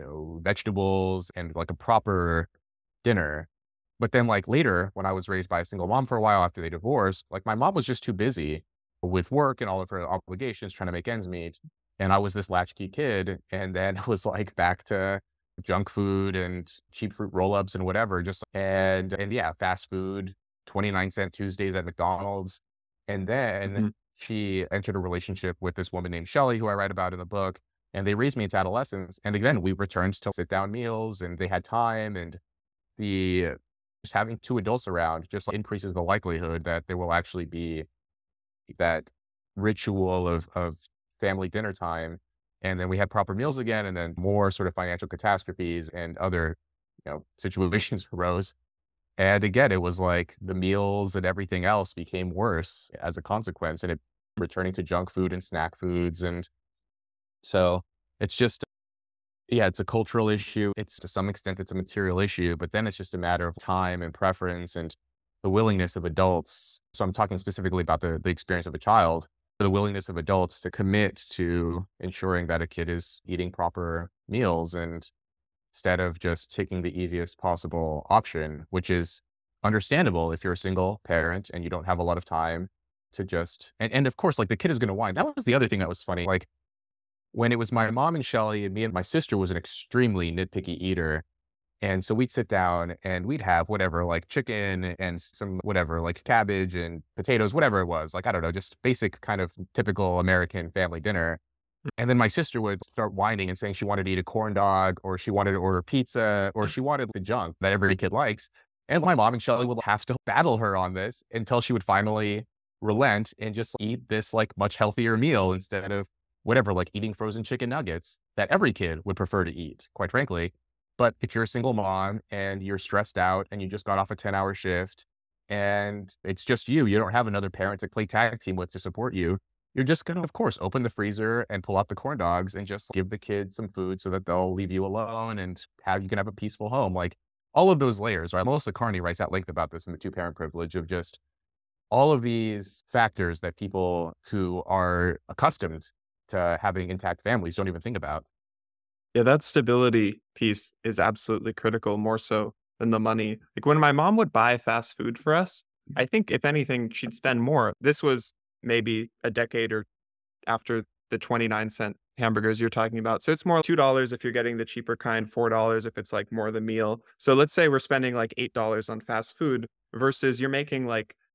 vegetables and like a proper dinner. But then like later, when I was raised by a single mom for a while after they divorced, like my mom was just too busy with work and all of her obligations trying to make ends meet. And I was this latchkey kid. And then it was like back to junk food and cheap fruit roll-ups and whatever. And yeah, fast food, 29-cent Tuesdays at McDonald's. And then Hmm. she entered a relationship with this woman named Shelley, who I write about in the book. And they raised me into adolescence. And again, we returned to sit down meals and they had time, and the just having two adults around just like, increases the likelihood that there will actually be that ritual of family dinner time. And then we had proper meals again, and then more sort of financial catastrophes and other, situations arose. And again, it was like the meals and everything else became worse as a consequence, and it returning to junk food and snack foods. And so it's just, yeah, it's a cultural issue. It's to some extent, it's a material issue, but then it's just a matter of time and preference and the willingness of adults. So I'm talking specifically about the experience of a child, the willingness of adults to commit to ensuring that a kid is eating proper meals, and instead of just taking the easiest possible option, which is understandable if you're a single parent and you don't have a lot of time to just, and of course, like the kid is going to whine. That was the other thing that was funny. Like when it was my mom and Shelly and me and my sister was an extremely nitpicky eater. And so we'd sit down and we'd have whatever, like chicken and some whatever, like cabbage and potatoes, whatever it was. Like, I don't know, just basic kind of typical American family dinner. And then my sister would start whining and saying she wanted to eat a corn dog, or she wanted to order pizza, or she wanted the junk that every kid likes. And my mom and Shelly would have to battle her on this until she would finally relent and just eat this like much healthier meal instead of whatever, like eating frozen chicken nuggets that every kid would prefer to eat, quite frankly. But if you're a single mom and you're stressed out and you just got off a 10-hour shift and it's just you don't have another parent to play tag team with to support you, you're just going to, of course, open the freezer and pull out the corn dogs and just give the kids some food so that they'll leave you alone and have you can have a peaceful home. Like all of those layers, right? Melissa Carney writes at length about this in the two parent privilege of just all of these factors that people who are accustomed to having intact families don't even think about. Yeah, that stability piece is absolutely critical, more so than the money. Like when my mom would buy fast food for us, I think if anything, she'd spend more. This was maybe a decade or after the 29-cent hamburgers you're talking about. So it's more $2 if you're getting the cheaper kind, $4 if it's like more the meal. So let's say we're spending like $8 on fast food versus you're making like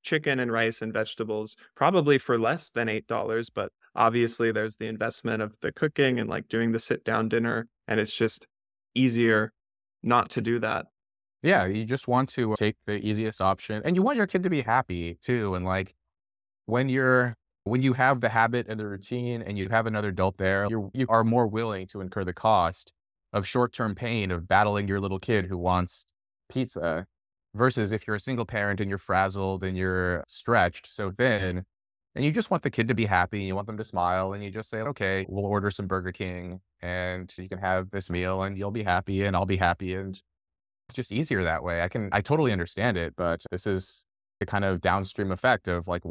chicken and rice and vegetables, probably for less than $8, but obviously there's the investment of the cooking and like doing the sit down dinner, and it's just easier not to do that. Yeah, you just want to take the easiest option, and you want your kid to be happy too. And like when you're when you have the habit and the routine, and you have another adult there, you are more willing to incur the cost of short term pain of battling your little kid who wants pizza, versus if you're a single parent and you're frazzled and you're stretched so thin, and you just want the kid to be happy, you want them to smile, and you just say, okay, we'll order some Burger King, and you can have this meal, and you'll be happy, and I'll be happy, and it's just easier that way. I totally understand it, but this is the kind of downstream effect of like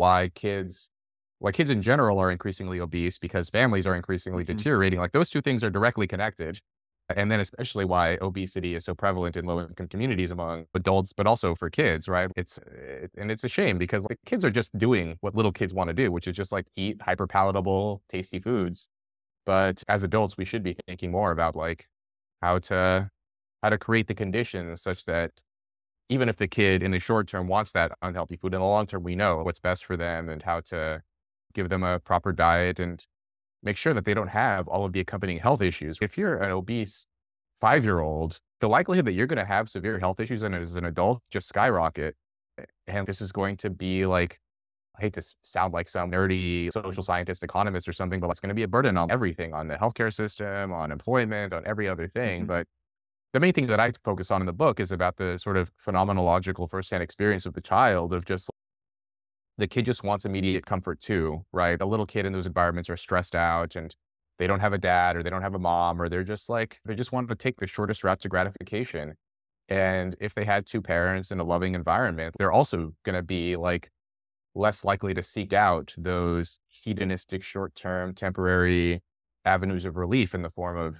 why kids in general are increasingly obese because families are increasingly Mhm. deteriorating. Like those two things are directly connected. And then especially why obesity is so prevalent in low income communities among adults, but also for kids, right? And it's a shame because like kids are just doing what little kids want to do, which is just like eat hyper palatable, tasty foods. But as adults, we should be thinking more about like how to how to create the conditions such that even if the kid in the short term wants that unhealthy food, in the long term, we know what's best for them and how to give them a proper diet and make sure that they don't have all of the accompanying health issues. If you're an obese 5-year-old, the likelihood that you're going to have severe health issues and as an adult just skyrocket. And this is going to be like, I hate to sound like some nerdy social scientist economist or something, but it's going to be a burden on everything, on the healthcare system, on employment, on every other thing. Mhm. But the main thing that I focus on in the book is about the sort of phenomenological firsthand experience of the child of just the kid just wants immediate comfort too, right? A little kid in those environments are stressed out and they don't have a dad or they don't have a mom or they're just like, they just want to take the shortest route to gratification. And if they had two parents in a loving environment, they're also going to be like less likely to seek out those hedonistic, short term, temporary avenues of relief in the form of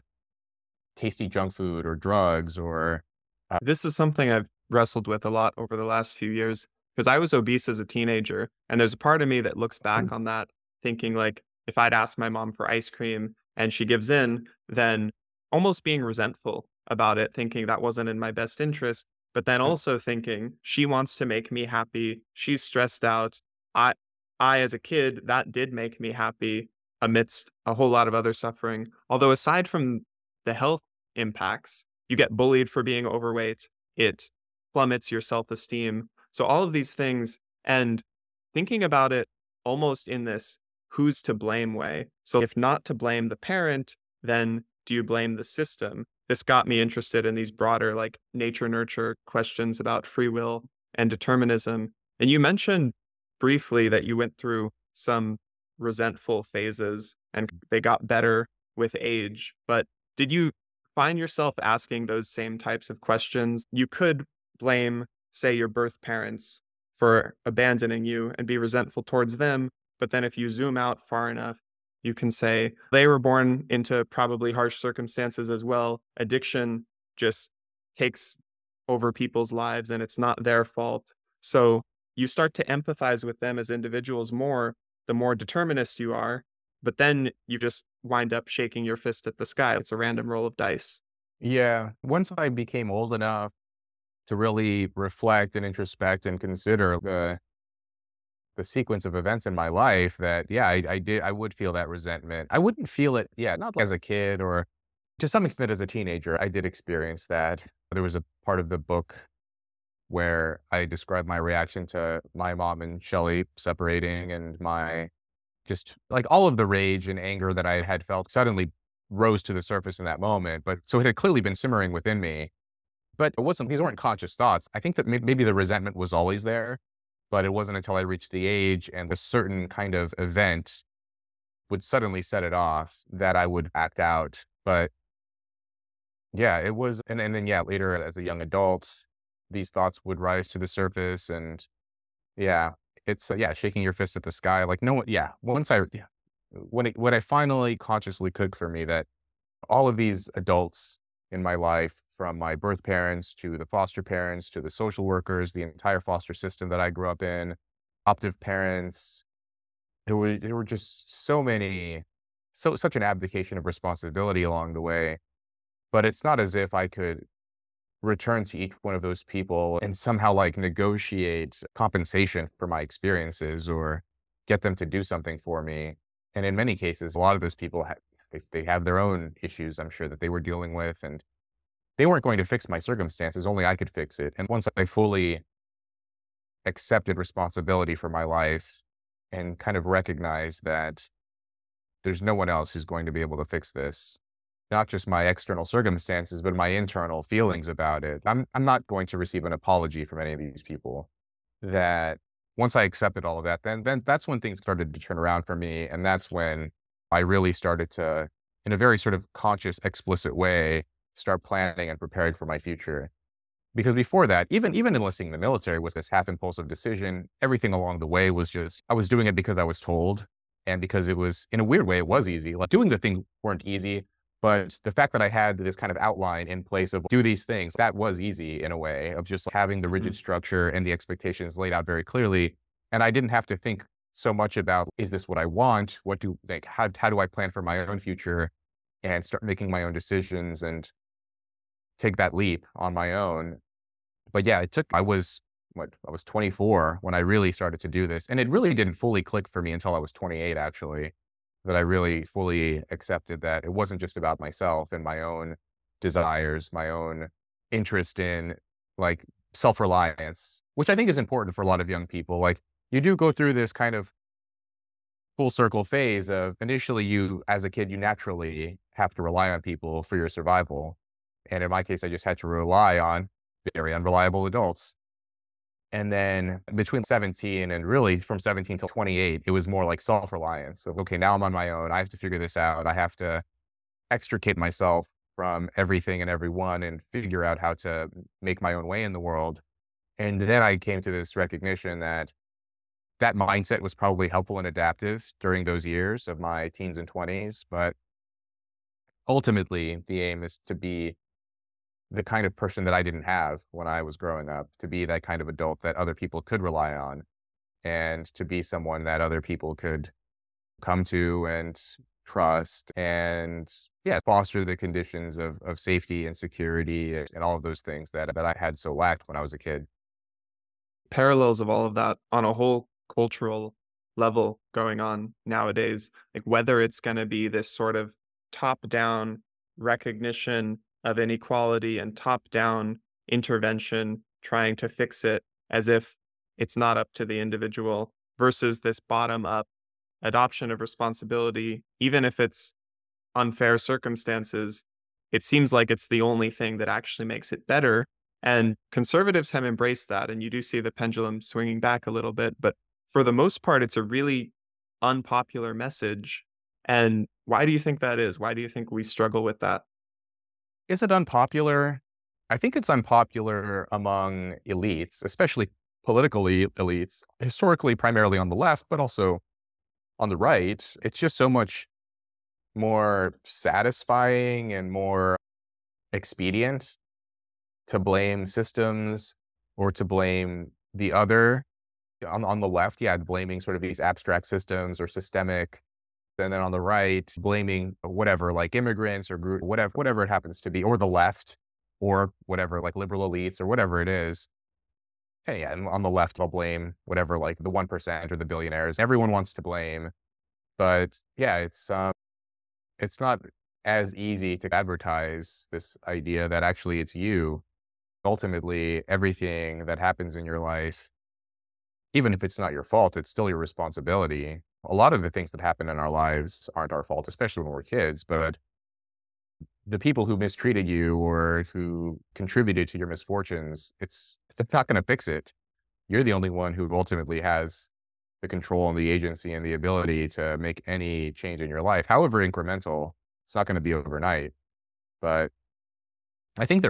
tasty junk food or drugs or This is something I've wrestled with a lot over the last few years because I was obese as a teenager. And there's a part of me that looks back on that thinking like if I'd asked my mom for ice cream and she gives in, then almost being resentful about it, thinking that wasn't in my best interest. But then also thinking she wants to make me happy. She's stressed out. I I as a kid, that did make me happy amidst a whole lot of other suffering. Although aside from the health impacts, you get bullied for being overweight. It plummets your self-esteem. So all of these things and thinking about it almost in this who's to blame way. So if not to blame the parent, then do you blame the system? This got me interested in these broader like nature nurture questions about free will and determinism. And you mentioned briefly that you went through some resentful phases and they got better with age, but did you find yourself asking those same types of questions? You could blame, say, your birth parents for abandoning you and be resentful towards them. But then if you zoom out far enough, you can say they were born into probably harsh circumstances as well. Addiction just takes over people's lives and it's not their fault. So you start to empathize with them as individuals more, the more determinist you are. But then you just wind up shaking your fist at the sky. It's a random roll of dice. yeah. Once I became old enough to really reflect and introspect and consider the sequence of events in my life that, yeah, I would feel that resentment. I wouldn't feel it, yeah, not as a kid or to some extent as a teenager. I did experience that. There was a part of the book where I described my reaction to my mom and Shelly separating and my just like all of the rage and anger that I had felt suddenly rose to the surface in that moment. But so it had clearly been simmering within me. But it wasn't, these weren't conscious thoughts. I think that maybe the resentment was always there, but it wasn't until I reached the age and a certain kind of event would suddenly set it off that I would act out. But yeah, it was, and then yeah, later as a young adult, these thoughts would rise to the surface, and yeah, it's yeah, shaking your fist at the sky. Like no one, yeah. Once I, yeah, when I finally consciously cooked for me that all of these adults in my life, from my birth parents to the foster parents to the social workers, the entire foster system that I grew up in, adoptive parents, there were just so many, such an abdication of responsibility along the way. But it's not as if I could return to each one of those people and somehow like negotiate compensation for my experiences or get them to do something for me. And in many cases, a lot of those people they have their own issues, I'm sure, that they were dealing with, and they weren't going to fix my circumstances. Only I could fix it. And once I fully accepted responsibility for my life and kind of recognized that there's no one else who's going to be able to fix this, not just my external circumstances, but my internal feelings about it. I'm not going to receive an apology from any of these people. That once I accepted all of that, then that's when things started to turn around for me. And that's when I really started to, in a very sort of conscious, explicit way, start planning and preparing for my future. Because before that, even enlisting in the military was this half impulsive decision. Everything along the way was just, I was doing it because I was told. And because it was, in a weird way, it was easy. Like doing the things weren't easy, but the fact that I had this kind of outline in place of do these things, that was easy in a way of just having the rigid Mhm. structure and the expectations laid out very clearly. And I didn't have to think so much about, is this what I want? What do like, how do I plan for my own future and start making my own decisions and take that leap on my own. But yeah, I was, I was 24 when I really started to do this. And it really didn't fully click for me until I was 28, actually, that I really fully accepted that it wasn't just about myself and my own desires, my own interest in like self-reliance, which I think is important for a lot of young people. Like you do go through this kind of full circle phase of initially you, as a kid, you naturally have to rely on people for your survival. And in my case, I just had to rely on very unreliable adults. And then between 17 and really from 17 till 28, it was more like self-reliance. So, okay, now I'm on my own. I have to figure this out. I have to extricate myself from everything and everyone and figure out how to make my own way in the world. And then I came to this recognition that that mindset was probably helpful and adaptive during those years of my teens and 20s. But ultimately, the aim is to be the kind of person that I didn't have when I was growing up, to be that kind of adult that other people could rely on, and to be someone that other people could come to and trust and, yeah, foster the conditions of safety and security and all of those things that I had so lacked when I was a kid. Parallels of all of that on a whole cultural level going on nowadays, like whether it's going to be this sort of top down recognition of inequality and top down intervention trying to fix it as if it's not up to the individual versus this bottom up adoption of responsibility, even if it's unfair circumstances, it seems like it's the only thing that actually makes it better. And conservatives have embraced that. And you do see the pendulum swinging back a little bit. But for the most part, it's a really unpopular message. And why do you think that is? Why do you think we struggle with that? Is it unpopular? I think it's unpopular among elites, especially political elites, historically primarily on the left, but also on the right. It's just so much more satisfying and more expedient to blame systems or to blame the other. On the left, yeah, blaming sort of these abstract systems or systemic. And then on the right, blaming whatever, like immigrants or group, whatever it happens to be, or the left, or whatever, like liberal elites or whatever it is. And yeah, and on the left, I'll blame whatever, like the 1% or the billionaires. Everyone wants to blame, but yeah, it's not as easy to advertise this idea that actually it's you. Ultimately, everything that happens in your life, even if it's not your fault, it's still your responsibility. A lot of the things that happen in our lives aren't our fault, especially when we're kids, but the people who mistreated you or who contributed to your misfortunes, they're not going to fix it. You're the only one who ultimately has the control and the agency and the ability to make any change in your life, however incremental. It's not going to be overnight. But I think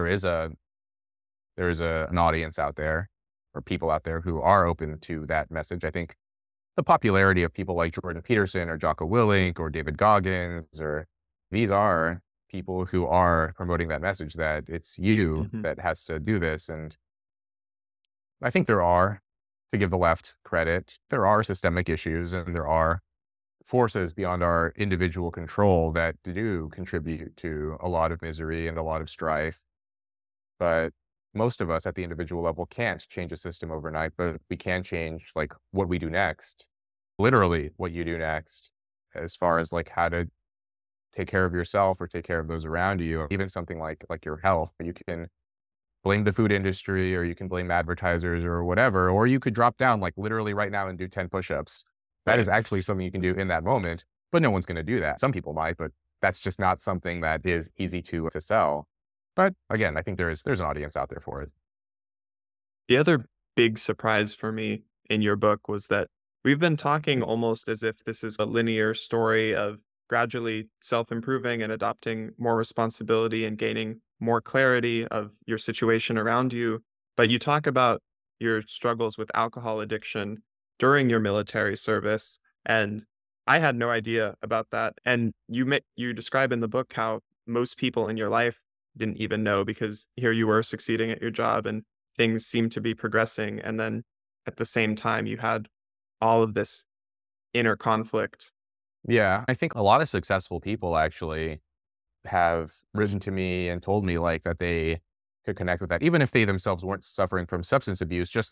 an audience out there or people out there who are open to that message. I think the popularity of people like Jordan Peterson or Jocko Willink or David Goggins, or these are people who are promoting that message that it's you Mhm. that has to do this. And I think there are, to give the left credit, there are systemic issues and there are forces beyond our individual control that do contribute to a lot of misery and a lot of strife. But most of us at the individual level can't change a system overnight, but we can change like what we do next, literally what you do next, as far as like how to take care of yourself or take care of those around you, or even something like your health. You can blame the food industry or you can blame advertisers or whatever, or you could drop down like literally right now and do 10 push-ups. That Right. is actually something you can do in that moment, but no one's going to do that. Some people might, but that's just not something that is easy to sell. But again, I think there's an audience out there for it. The other big surprise for me in your book was that we've been talking almost as if this is a linear story of gradually self improving and adopting more responsibility and gaining more clarity of your situation around you. But you talk about your struggles with alcohol addiction during your military service. And I had no idea about that. And you describe in the book how most people in your life didn't even know because here you were succeeding at your job and things seemed to be progressing. And then at the same time, you had all of this inner conflict. Yeah, I think a lot of successful people actually have written to me and told me like that they could connect with that, even if they themselves weren't suffering from substance abuse. Just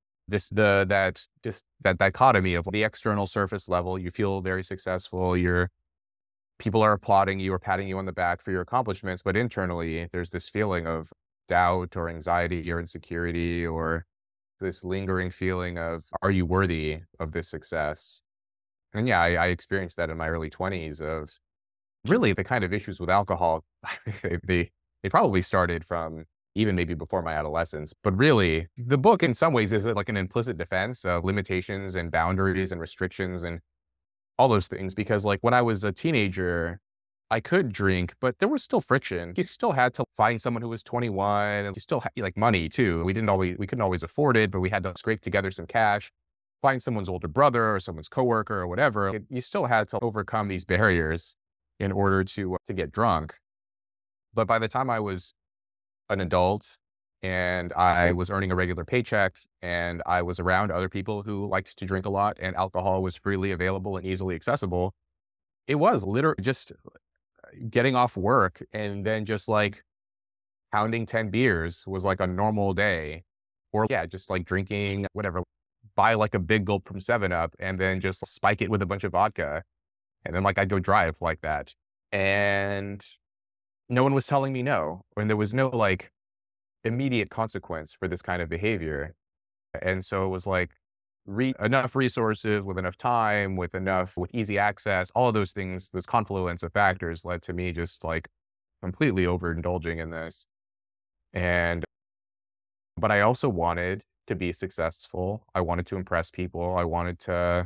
that dichotomy of the external surface level, you feel very successful, people are applauding you or patting you on the back for your accomplishments, but internally there's this feeling of doubt or anxiety or insecurity or this lingering feeling of, are you worthy of this success? And yeah, I experienced that in my early 20s of really the kind of issues with alcohol. they, they they probably started from even maybe before my adolescence, but really the book in some ways is like an implicit defense of limitations and boundaries and restrictions and all those things, because, like, when I was a teenager, I could drink, but there was still friction. You still had to find someone who was 21, and you still had, like, money too. We couldn't always afford it, but we had to scrape together some cash, find someone's older brother or someone's coworker or whatever. You still had to overcome these barriers in order to get drunk. But by the time I was an adult and I was earning a regular paycheck and I was around other people who liked to drink a lot and alcohol was freely available and easily accessible, it was literally just getting off work and then just like pounding 10 beers was like a normal day. Or yeah, just like drinking whatever, buy like a big gulp from 7 Up and then just spike it with a bunch of vodka. And then like I'd go drive like that. And no one was telling me no. And there was no like immediate consequence for this kind of behavior. And so it was like enough resources with enough time, with easy access, all of those things, those confluence of factors led to me just like completely overindulging in this. And, but I also wanted to be successful. I wanted to impress people. I wanted to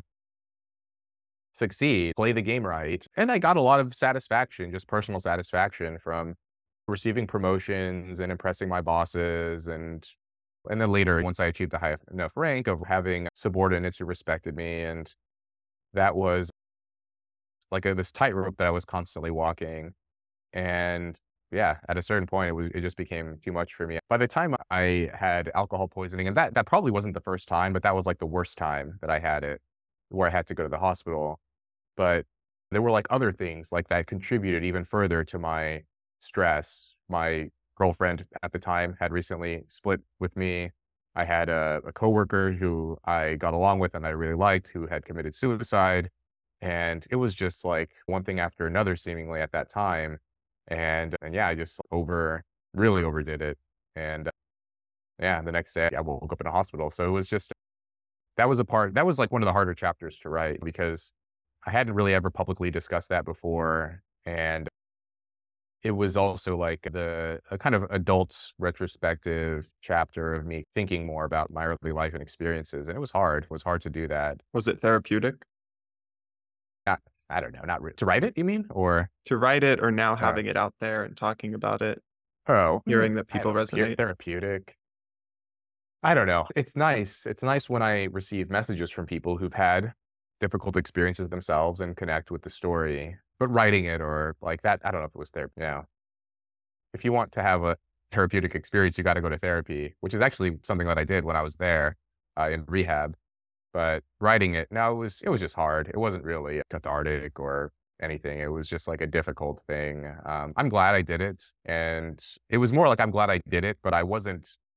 succeed, play the game right. And I got a lot of satisfaction, just personal satisfaction from receiving promotions and impressing my bosses and then later, once I achieved a high enough rank of having subordinates who respected me, and that was like this tightrope that I was constantly walking. And yeah, at a certain point, it just became too much for me. By the time I had alcohol poisoning, and that probably wasn't the first time, but that was like the worst time that I had it, where I had to go to the hospital. But there were like other things like that contributed even further to my stress. My girlfriend at the time had recently split with me. I had a coworker who I got along with and I really liked who had committed suicide. And it was just like one thing after another seemingly at that time. And yeah, I just really overdid it. And yeah, the next day I woke up in a hospital. So it was just, that was like one of the harder chapters to write because I hadn't really ever publicly discussed that before. And it was also like a kind of adult retrospective chapter of me thinking more about my early life and experiences. And it was hard. It was hard to do that. Was it therapeutic Not, I don't know, to write it, you mean? Or, to write it or now uh, having it out there and talking about it, oh, hearing that I people don't know, resonate? therapeutic. I don't know. It's nice. It's nice when I receive messages from people who've had difficult experiences themselves and connect with the story. But writing it or like that, I don't know if it was there. Yeah. If you want to have a therapeutic experience, you got to go to therapy, which is actually something that I did when I was there in rehab. But writing it, no, it was just hard. It wasn't really cathartic or anything. It was just like a difficult thing. I'm glad I did it, and it was more like I'm glad I did it, but I wasn't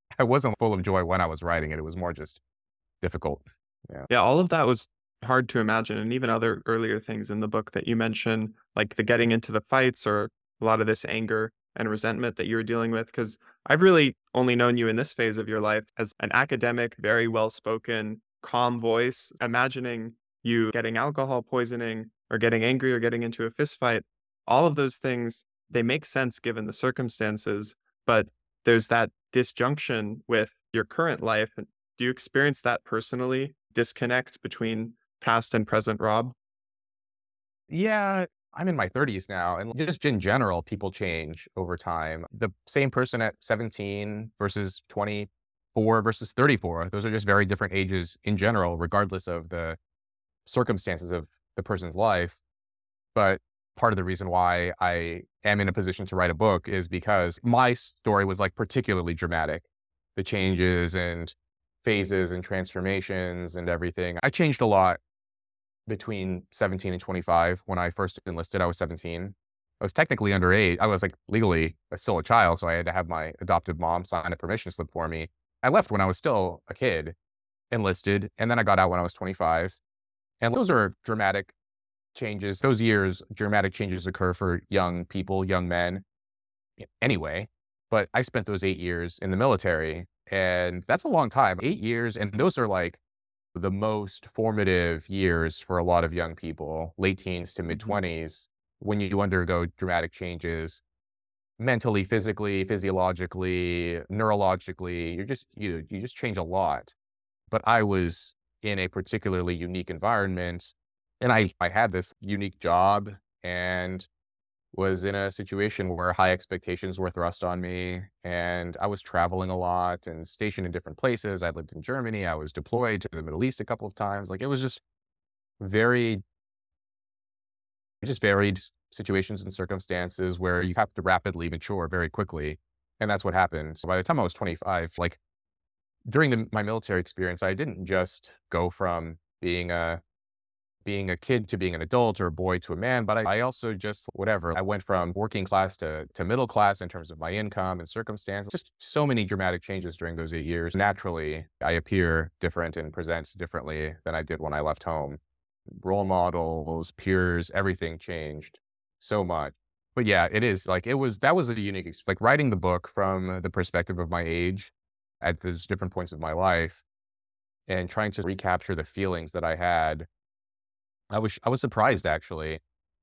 I wasn't full of joy when I was writing it. It was more just difficult. Yeah. Yeah, all of that was hard to imagine, and even other earlier things in the book that you mentioned, like the getting into the fights or a lot of this anger and resentment that you were dealing with. Because I've really only known you in this phase of your life as an academic, very well-spoken, calm voice. Imagining you getting alcohol poisoning or getting angry or getting into a fist fight, all of those things, they make sense given the circumstances, but there's that disjunction with your current life. Do you experience that personally? Disconnect between past and present Rob? Yeah, I'm in my 30s now, and just in general, people change over time. The same person at 17 versus 24 versus 34, those are just very different ages in general, regardless of the circumstances of the person's life. But part of the reason why I am in a position to write a book is because my story was like particularly dramatic. The changes and phases and transformations and everything. I changed a lot between 17 and 25. When I first enlisted, I was 17. I was technically underage. I was like legally still a child, so I had to have my adoptive mom sign a permission slip for me. I left when I was still a kid, enlisted, and then I got out when I was 25. And those are dramatic changes. Those years, dramatic changes occur for young people, young men anyway. But I spent those 8 years in the military, and that's a long time. 8 years, and those are like the most formative years for a lot of young people, late teens to mid Mhm. 20s, when you undergo dramatic changes mentally, physically, physiologically, neurologically. You just change a lot. But I was in a particularly unique environment, and I had this unique job and was in a situation where high expectations were thrust on me, and I was traveling a lot and stationed in different places. I lived in Germany. I was deployed to the Middle East a couple of times. Like, it was just very just varied situations and circumstances where you have to rapidly mature very quickly, and that's what happened. So by the time I was 25, like, during my military experience, I didn't just go from being a kid to being an adult or a boy to a man, but I also just whatever. I went from working class to middle class in terms of my income and circumstance. Just so many dramatic changes during those 8 years. Naturally, I appear different and present differently than I did when I left home. Role models, peers, everything changed so much. But yeah, it is like that was a unique like writing the book from the perspective of my age at those different points of my life and trying to recapture the feelings that I had. I was surprised actually.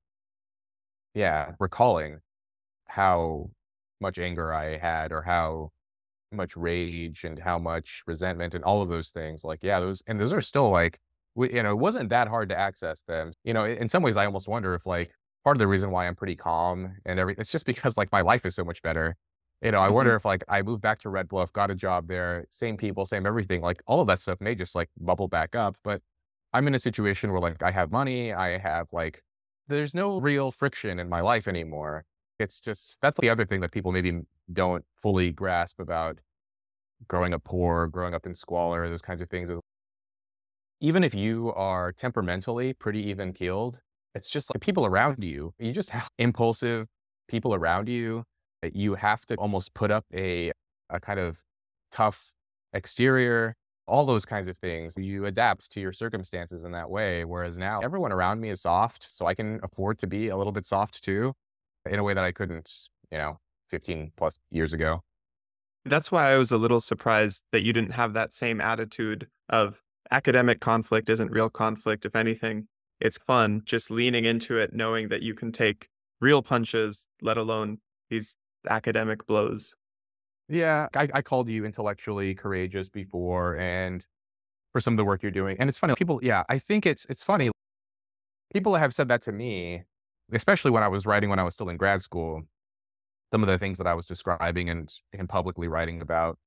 Yeah, recalling how much anger I had or how much rage and how much resentment and all of those things. Like, yeah, those are still like, it wasn't that hard to access them. In some ways, I almost wonder if like part of the reason why I'm pretty calm and it's just because like my life is so much better. I wonder Mhm. if like I moved back to Red Bluff, got a job there, same people, same everything. Like all of that stuff may just like bubble back up. But I'm in a situation where like I have money, I have like, there's no real friction in my life anymore. It's just, that's the other thing that people maybe don't fully grasp about growing up poor, growing up in squalor, those kinds of things is even if you are temperamentally pretty even keeled, it's just like people around you, you just have impulsive people around you that you have to almost put up a kind of tough exterior, all those kinds of things. You adapt to your circumstances in that way. Whereas now everyone around me is soft, so I can afford to be a little bit soft too, in a way that I couldn't, 15 plus years ago. That's why I was a little surprised that you didn't have that same attitude of academic conflict isn't real conflict. If anything, it's fun just leaning into it, knowing that you can take real punches, let alone these academic blows. Yeah, I called you intellectually courageous before and for some of the work you're doing. And it's funny, people, yeah, I think it's funny. People have said that to me, especially when I was writing when I was still in grad school, some of the things that I was describing and publicly writing about.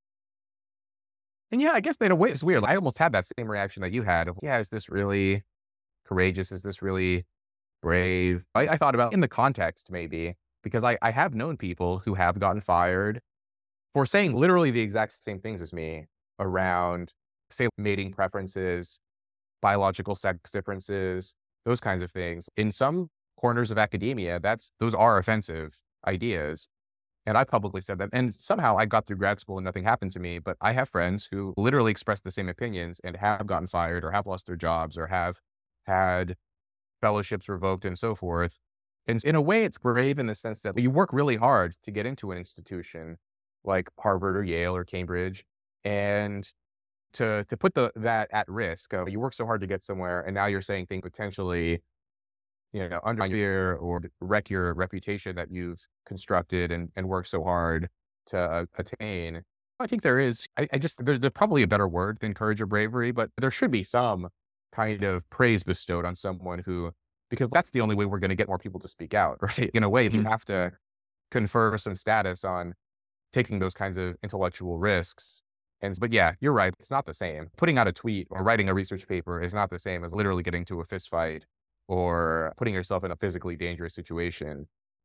And yeah, I guess in a way it's weird. I almost had that same reaction that you had of, yeah, is this really courageous? Is this really brave? I thought about in the context maybe, because I have known people who have gotten fired for saying literally the exact same things as me around, say, mating preferences, biological sex differences, those kinds of things. In some corners of academia, those are offensive ideas. And I publicly said that. And somehow I got through grad school and nothing happened to me. But I have friends who literally express the same opinions and have gotten fired or have lost their jobs or have had fellowships revoked and so forth. And in a way, it's grave in the sense that you work really hard to get into an institution like Harvard or Yale or Cambridge, and to put that at risk. You work so hard to get somewhere, and now you're saying things potentially, undermine your or wreck your reputation that you've constructed and worked so hard to attain. I think there is. I just there's probably a better word than courage or bravery, but there should be some kind of praise bestowed on someone who, because that's the only way we're going to get more people to speak out, right? In a way, if you Mhm. have to confer some status on taking those kinds of intellectual risks. But yeah, you're right. It's not the same. Putting out a tweet or writing a research paper is not the same as literally getting to a fist fight or putting yourself in a physically dangerous situation,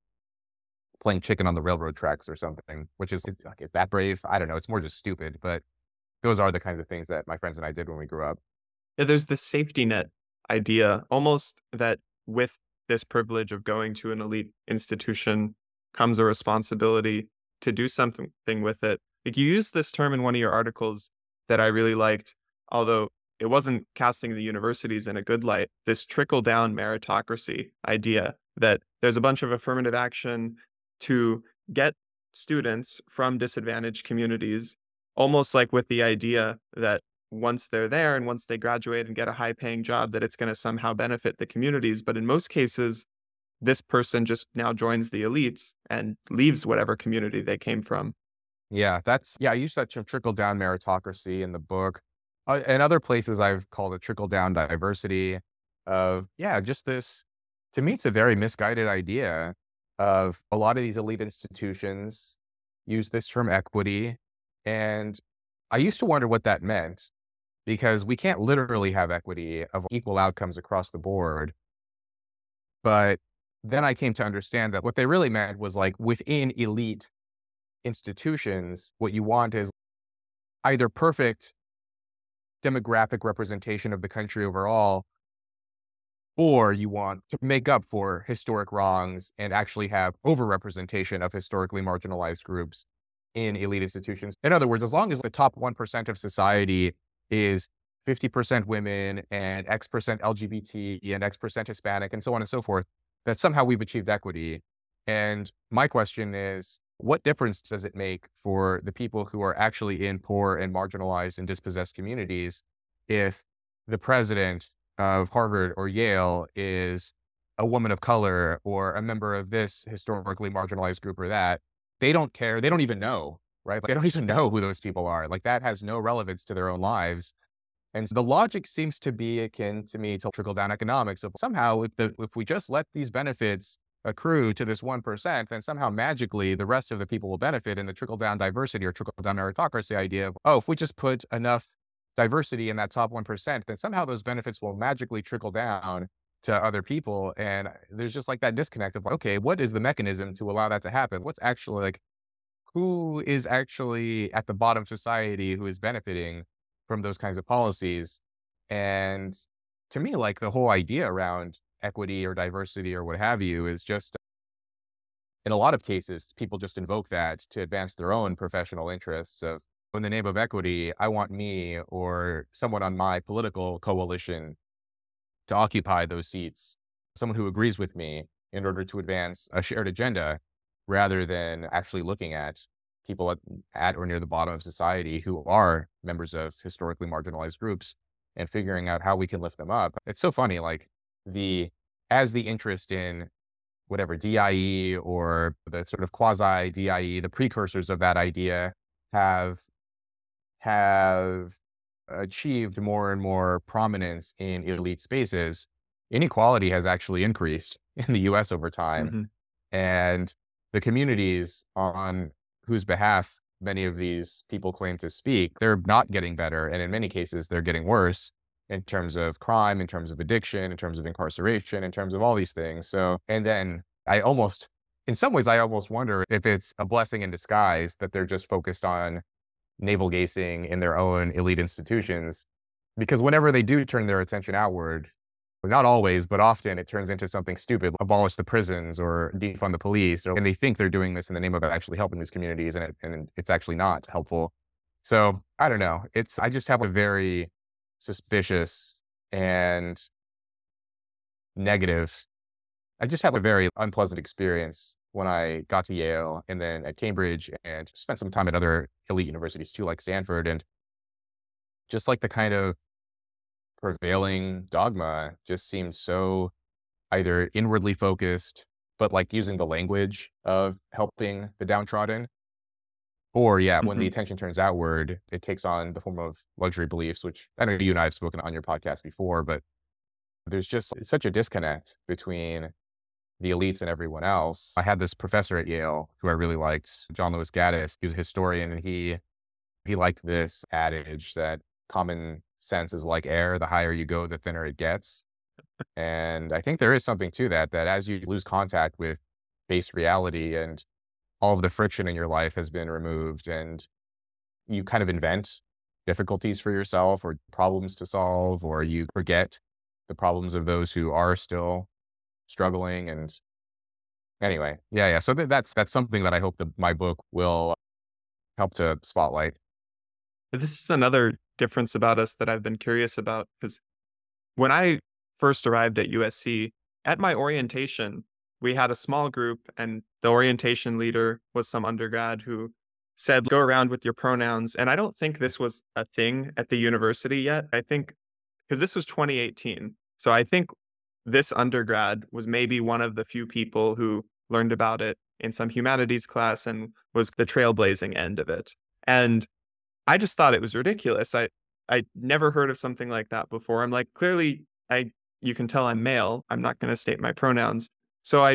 playing chicken on the railroad tracks or something, which is that brave? I don't know. It's more just stupid, but those are the kinds of things that my friends and I did when we grew up. Yeah, there's this safety net idea, almost that with this privilege of going to an elite institution comes a responsibility to do something with it. Like you used this term in one of your articles that I really liked, although it wasn't casting the universities in a good light, this trickle down meritocracy idea that there's a bunch of affirmative action to get students from disadvantaged communities, almost like with the idea that once they're there and once they graduate and get a high paying job that it's going to somehow benefit the communities. But in most cases, this person just now joins the elites and leaves whatever community they came from. Yeah, I use that term trickle down meritocracy in the book. And other places I've called it trickle down diversity of, yeah, just this, to me, it's a very misguided idea of a lot of these elite institutions use this term equity. And I used to wonder what that meant because we can't literally have equity of equal outcomes across the board. But then I came to understand that what they really meant was like within elite institutions, what you want is either perfect demographic representation of the country overall, or you want to make up for historic wrongs and actually have overrepresentation of historically marginalized groups in elite institutions. In other words, as long as the top 1% of society is 50% women and X% LGBT and X% Hispanic and so on and so forth, that somehow we've achieved equity. And my question is, what difference does it make for the people who are actually in poor and marginalized and dispossessed communities if the president of Harvard or Yale is a woman of color or a member of this historically marginalized group or that? They don't care. They don't even know, right? Like, they don't even know who those people are. Like that has no relevance to their own lives. And the logic seems to be akin to me to trickle down economics of somehow if we just let these benefits accrue to this 1%, then somehow magically the rest of the people will benefit in the trickle down diversity or trickle down meritocracy idea of, oh, if we just put enough diversity in that top 1%, then somehow those benefits will magically trickle down to other people. And there's just like that disconnect of, okay, what is the mechanism to allow that to happen? What's actually like, who is actually at the bottom of society who is benefiting from those kinds of policies? And to me, like the whole idea around equity or diversity or what have you is just, in a lot of cases, people just invoke that to advance their own professional interests of, in the name of equity, I want me or someone on my political coalition to occupy those seats, someone who agrees with me in order to advance a shared agenda rather than actually looking at people at or near the bottom of society who are members of historically marginalized groups and figuring out how we can lift them up. It's so funny, like as the interest in whatever DIE or the sort of quasi DIE, the precursors of that idea have have achieved more and more prominence in elite spaces, inequality has actually increased in the US over time. Mhm. And the communities on whose behalf many of these people claim to speak, they're not getting better. And in many cases, they're getting worse in terms of crime, in terms of addiction, in terms of incarceration, in terms of all these things. So, and then in some ways, I almost wonder if it's a blessing in disguise that they're just focused on navel gazing in their own elite institutions, because whenever they do turn their attention outward, not always, but often it turns into something stupid, abolish the prisons or defund the police, and they think they're doing this in the name of actually helping these communities, and it's actually not helpful. So I don't know. I just have a very suspicious and negative. I just had a very unpleasant experience when I got to Yale and then at Cambridge and spent some time at other elite universities too, like Stanford, and just like the kind of prevailing dogma just seemed so either inwardly focused, but like using the language of helping the downtrodden, or yeah, when the Mhm. attention turns outward, it takes on the form of luxury beliefs, which I know you and I have spoken on your podcast before, but there's just such a disconnect between the elites and everyone else. I had this professor at Yale who I really liked, John Lewis Gaddis. He was a historian, and he liked this adage that common sense is like air. The higher you go, the thinner it gets. And I think there is something to that, that as you lose contact with base reality and all of the friction in your life has been removed, and you kind of invent difficulties for yourself or problems to solve, or you forget the problems of those who are still struggling. And anyway, yeah, yeah. So that's something that I hope that my book will help to spotlight. But this is another difference about us that I've been curious about because when I first arrived at USC, at my orientation, we had a small group, and the orientation leader was some undergrad who said, "Go around with your pronouns." And I don't think this was a thing at the university yet. I think because this was 2018. So I think this undergrad was maybe one of the few people who learned about it in some humanities class and was the trailblazing end of it. And I just thought it was ridiculous. I never heard of something like that before. I'm like, clearly, I you can tell I'm male. I'm not going to state my pronouns. So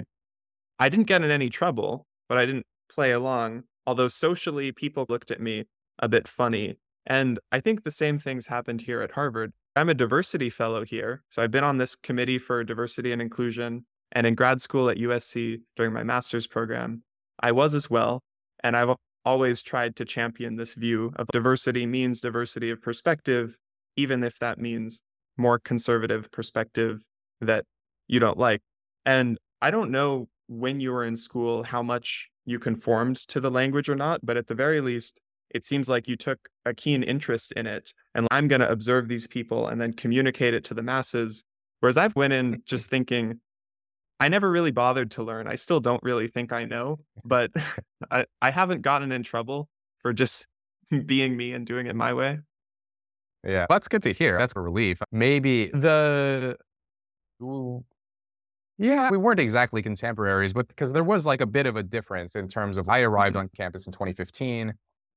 I didn't get in any trouble, but I didn't play along. Although socially, people looked at me a bit funny. And I think the same things happened here at Harvard. I'm a diversity fellow here. So I've been on this committee for diversity and inclusion. And in grad school at USC during my master's program, I was as well. And I've always tried to champion this view of diversity means diversity of perspective, even if that means more conservative perspective that you don't like. And I don't know when you were in school how much you conformed to the language or not, but at the very least, it seems like you took a keen interest in it. And I'm going to observe these people and then communicate it to the masses. Whereas I've went in just thinking, I never really bothered to learn. I still don't really think I know, but I haven't gotten in trouble for just being me and doing it my way. Yeah, that's good to hear. That's a relief. Maybe ooh, yeah, we weren't exactly contemporaries, but because there was like a bit of a difference in terms of I arrived Mhm. on campus in 2015.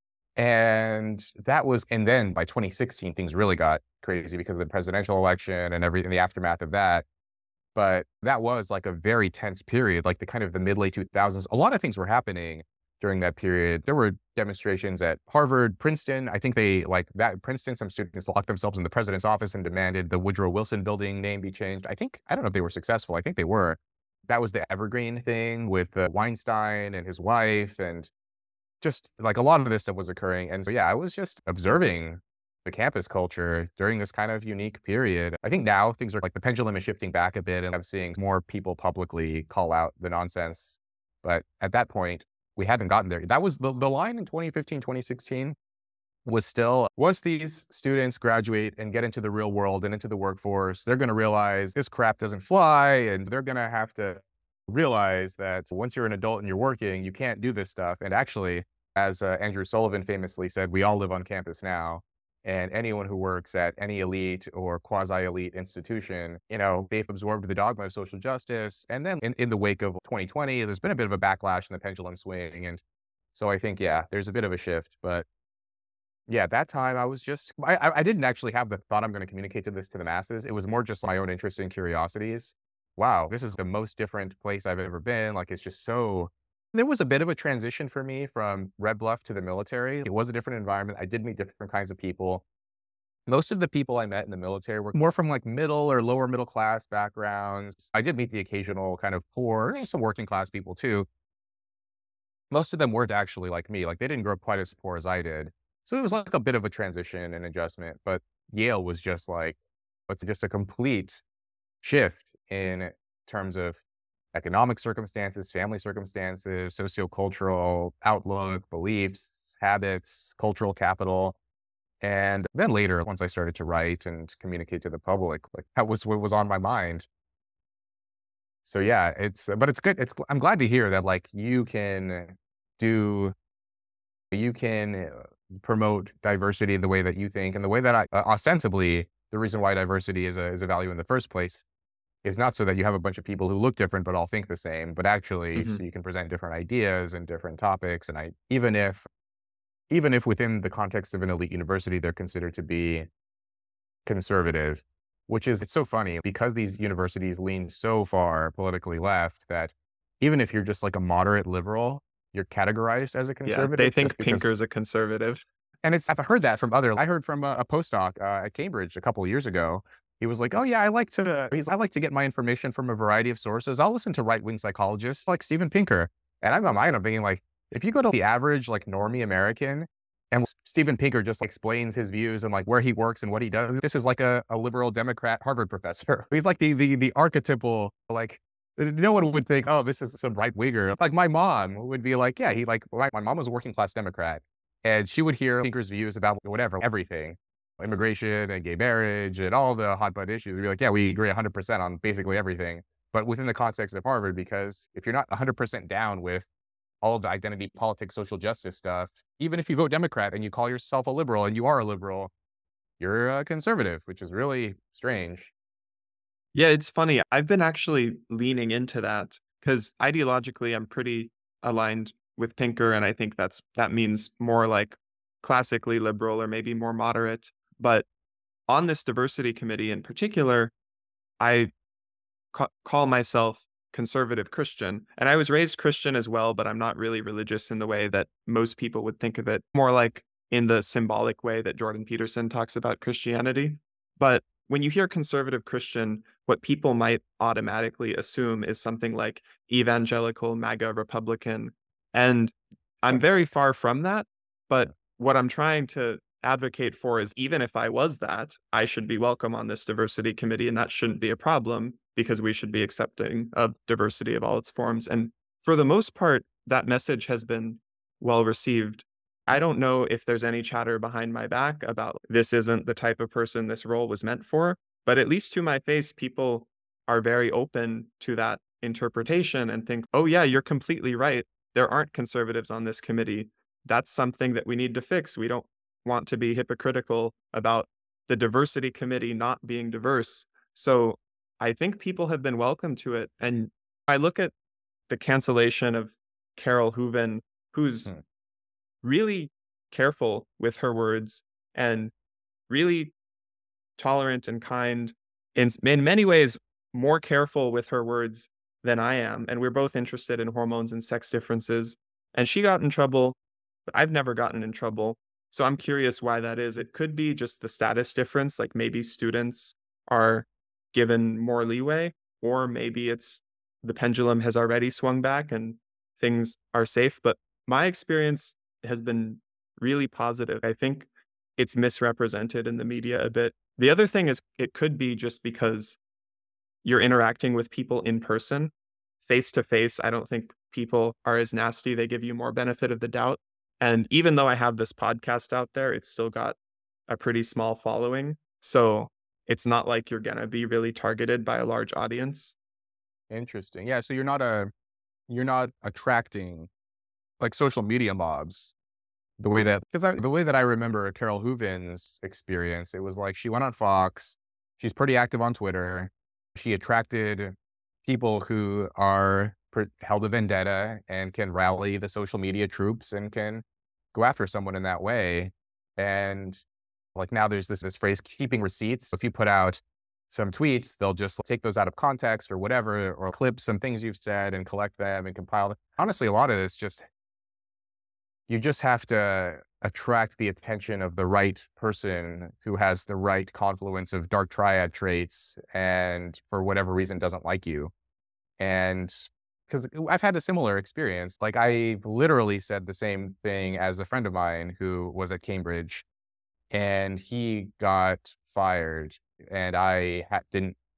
And then by 2016, things really got crazy because of the presidential election and in the aftermath of that. But that was like a very tense period, like the kind of the mid late 2000s. A lot of things were happening during that period. There were demonstrations at Harvard, Princeton. I think they like that Princeton, some students locked themselves in the president's office and demanded the Woodrow Wilson building name be changed. I don't know if they were successful. I think they were. That was the Evergreen thing with Weinstein and his wife, and just like a lot of this stuff was occurring. And so, yeah, I was just observing the campus culture during this kind of unique period. I think now things are like the pendulum is shifting back a bit, and I'm seeing more people publicly call out the nonsense. But at that point, we hadn't gotten there. That was the line in 2015, 2016 was still, once these students graduate and get into the real world and into the workforce, they're going to realize this crap doesn't fly, and they're going to have to realize that once you're an adult and you're working, you can't do this stuff. And actually, as Andrew Sullivan famously said, we all live on campus now. And anyone who works at any elite or quasi-elite institution, they've absorbed the dogma of social justice. And then in the wake of 2020, there's been a bit of a backlash in the pendulum swing. And so I think, yeah, there's a bit of a shift. But yeah, at that time, I was just I didn't actually have the thought I'm gonna communicate to the masses. It was more just my own interest and curiosities. Wow, this is the most different place I've ever been. Like, it's just so there was a bit of a transition for me from Red Bluff to the military. It was a different environment. I did meet different kinds of people. Most of the people I met in the military were more from, like, middle or lower middle class backgrounds. I did meet the occasional kind of poor, some working class people too. Most of them weren't actually like me, like, they didn't grow up quite as poor as I did. So it was like a bit of a transition and adjustment, but Yale was just like it's just a complete shift in terms of economic circumstances, family circumstances, sociocultural outlook, beliefs, habits, cultural capital. And then later, once I started to write and communicate to the public, like that was what was on my mind. So yeah, but it's good. I'm glad to hear that like do, you can promote diversity in the way that you think and the way that ostensibly the reason why diversity is a value in the first place is not so that you have a bunch of people who look different but all think the same, but actually Hmm. so you can present different ideas and different topics. And even if within the context of an elite university, they're considered to be conservative, which is it's so funny because these universities lean so far politically left that even if you're just like a moderate liberal, you're categorized as a Yeah, they conservative just think because. Pinker's a conservative. And I've heard that from I heard from a postdoc at Cambridge a couple of years ago. He was like, "Oh yeah, I like to get my information from a variety of sources. I'll listen to right wing psychologists like Steven Pinker." And I'm on my own being like, if you go to the average like normie American, and Steven Pinker just explains his views and like where he works and what he does, this is like a liberal Democrat Harvard professor. He's like the archetypal like. No one would think, oh, this is some right winger. Like my mom would be like, yeah, my mom was a working class Democrat. And she would hear Pinker's views about whatever, everything, immigration and gay marriage and all the hot button issues. We'd be like, yeah, we agree 100% on basically everything. But within the context of Harvard, because if you're not 100% down with all of the identity politics, social justice stuff, even if you vote Democrat and you call yourself a liberal and you are a liberal, you're a conservative, which is really strange. Yeah, it's funny. I've been actually leaning into that because ideologically, I'm pretty aligned with Pinker, and I think that means more like classically liberal or maybe more moderate. But on this diversity committee in particular, I call myself conservative Christian, and I was raised Christian as well, but I'm not really religious in the way that most people would think of it. More like in the symbolic way that Jordan Peterson talks about Christianity. But when you hear conservative Christian, what people might automatically assume is something like evangelical, MAGA Republican. And I'm very far from that. But what I'm trying to advocate for is even if I was that, I should be welcome on this diversity committee, and that shouldn't be a problem because we should be accepting of diversity of all its forms. And for the most part, that message has been well received. I don't know if there's any chatter behind my back about this isn't the type of person this role was meant for, but at least to my face, people are very open to that interpretation and think, oh, yeah, you're completely right. There aren't conservatives on this committee. That's something that we need to fix. We don't want to be hypocritical about the diversity committee not being diverse. So I think people have been welcome to it. And I look at the cancellation of Carol Hooven, who's Hmm. really careful with her words and really tolerant and kind, in many ways, more careful with her words than I am. And we're both interested in hormones and sex differences. And she got in trouble, but I've never gotten in trouble. So I'm curious why that is. It could be just the status difference, like maybe students are given more leeway, or maybe it's the pendulum has already swung back and things are safe. But my experience has been really positive. I think it's misrepresented in the media a bit. The other thing is it could be just because you're interacting with people in person. Face to face, I don't think people are as nasty. They give you more benefit of the doubt. And even though I have this podcast out there, it's still got a pretty small following. So it's not like you're going to be really targeted by a large audience. Interesting. Yeah. So you're not attracting like social media mobs the way that I remember Carol Hooven's experience, it was like she went on Fox. She's pretty active on Twitter. She attracted people who are held a vendetta and can rally the social media troops and can go after someone in that way. And like now there's this phrase, keeping receipts. If you put out some tweets, they'll just take those out of context or whatever, or clip some things you've said and collect them and compile them. Honestly, a lot of this just you just have to attract the attention of the right person who has the right confluence of dark triad traits and for whatever reason doesn't like you. And because I've had a similar experience, like I've literally said the same thing as a friend of mine who was at Cambridge and he got fired and didn't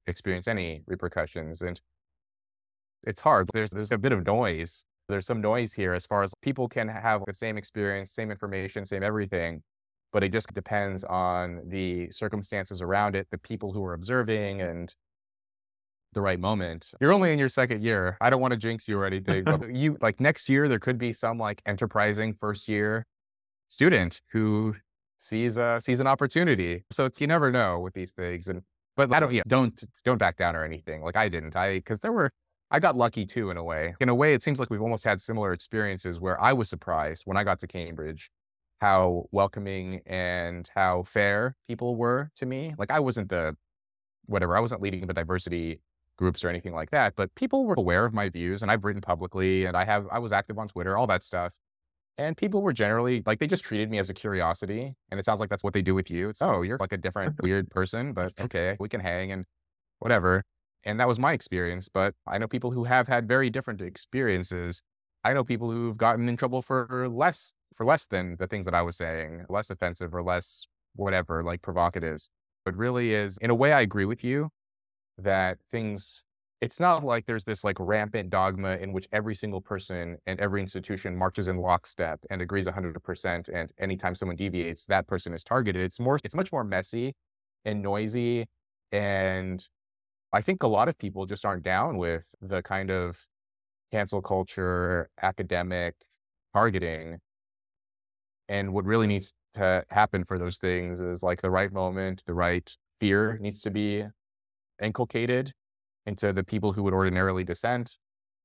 experience any repercussions. And it's hard. There's a bit of noise. There's some noise here as far as people can have the same experience, same information, same everything, but it just depends on the circumstances around it, the people who are observing, and the right moment. You're only in your second year. I don't want to jinx you or anything, but you like next year there could be some like enterprising first year student who sees an opportunity. So it's, you never know with these things. And but I don't, yeah, don't back down or anything. Like I didn't. Because I got lucky too in a way. In a way, it seems like we've almost had similar experiences where I was surprised when I got to Cambridge how welcoming and how fair people were to me. Like I wasn't the whatever, I wasn't leading the diversity groups or anything like that, but people were aware of my views and I've written publicly and I was active on Twitter, all that stuff. And people were generally like, they just treated me as a curiosity. And it sounds like that's what they do with you. It's, oh, you're like a different weird person, but okay, we can hang and whatever. And that was my experience. But I know people who have had very different experiences. I know people who've gotten in trouble for less than the things that I was saying, less offensive or less whatever, like provocative. It really is, in a way, I agree with you that it's not like there's this like rampant dogma in which every single person and every institution marches in lockstep and agrees 100%. And anytime someone deviates, that person is targeted. It's much more messy and noisy. And I think a lot of people just aren't down with the kind of cancel culture, academic targeting. And what really needs to happen for those things is like the right moment, the right fear needs to be inculcated into the people who would ordinarily dissent.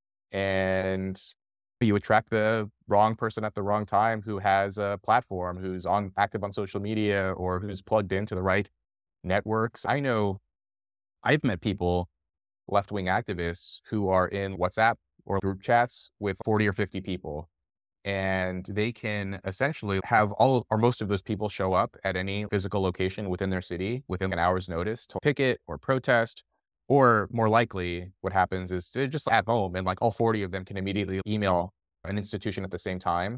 And you attract the wrong person at the wrong time who has a platform, who's active on social media or who's plugged into the right networks. I know I've met people, left-wing activists, who are in WhatsApp or group chats with 40 or 50 people. And they can essentially have all or most of those people show up at any physical location within their city within an hour's notice to picket or protest. Or more likely, what happens is they're just at home and like all 40 of them can immediately email an institution at the same time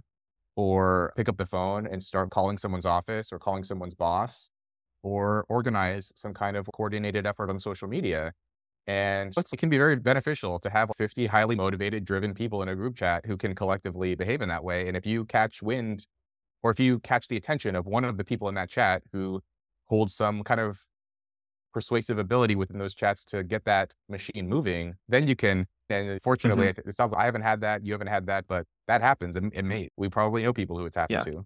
or pick up the phone and start calling someone's office or calling someone's boss or organize some kind of coordinated effort on social media. And it can be very beneficial to have 50 highly motivated, driven people in a group chat who can collectively behave in that way. And if you catch wind or if you catch the attention of one of the people in that chat who holds some kind of persuasive ability within those chats to get that machine moving, then you can, and fortunately, it sounds like I haven't had that, you haven't had that, but that happens. We probably know people who it's happened to.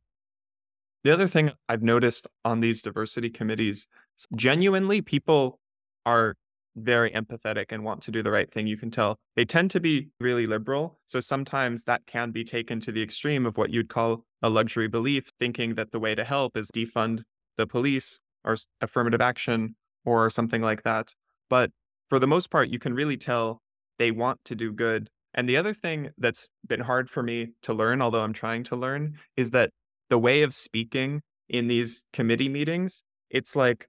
The other thing I've noticed on these diversity committees, genuinely people are very empathetic and want to do the right thing. You can tell they tend to be really liberal. So sometimes that can be taken to the extreme of what you'd call a luxury belief, thinking that the way to help is defund the police or affirmative action or something like that. But for the most part, you can really tell they want to do good. And the other thing that's been hard for me to learn, although I'm trying to learn, is that the way of speaking in these committee meetings, it's like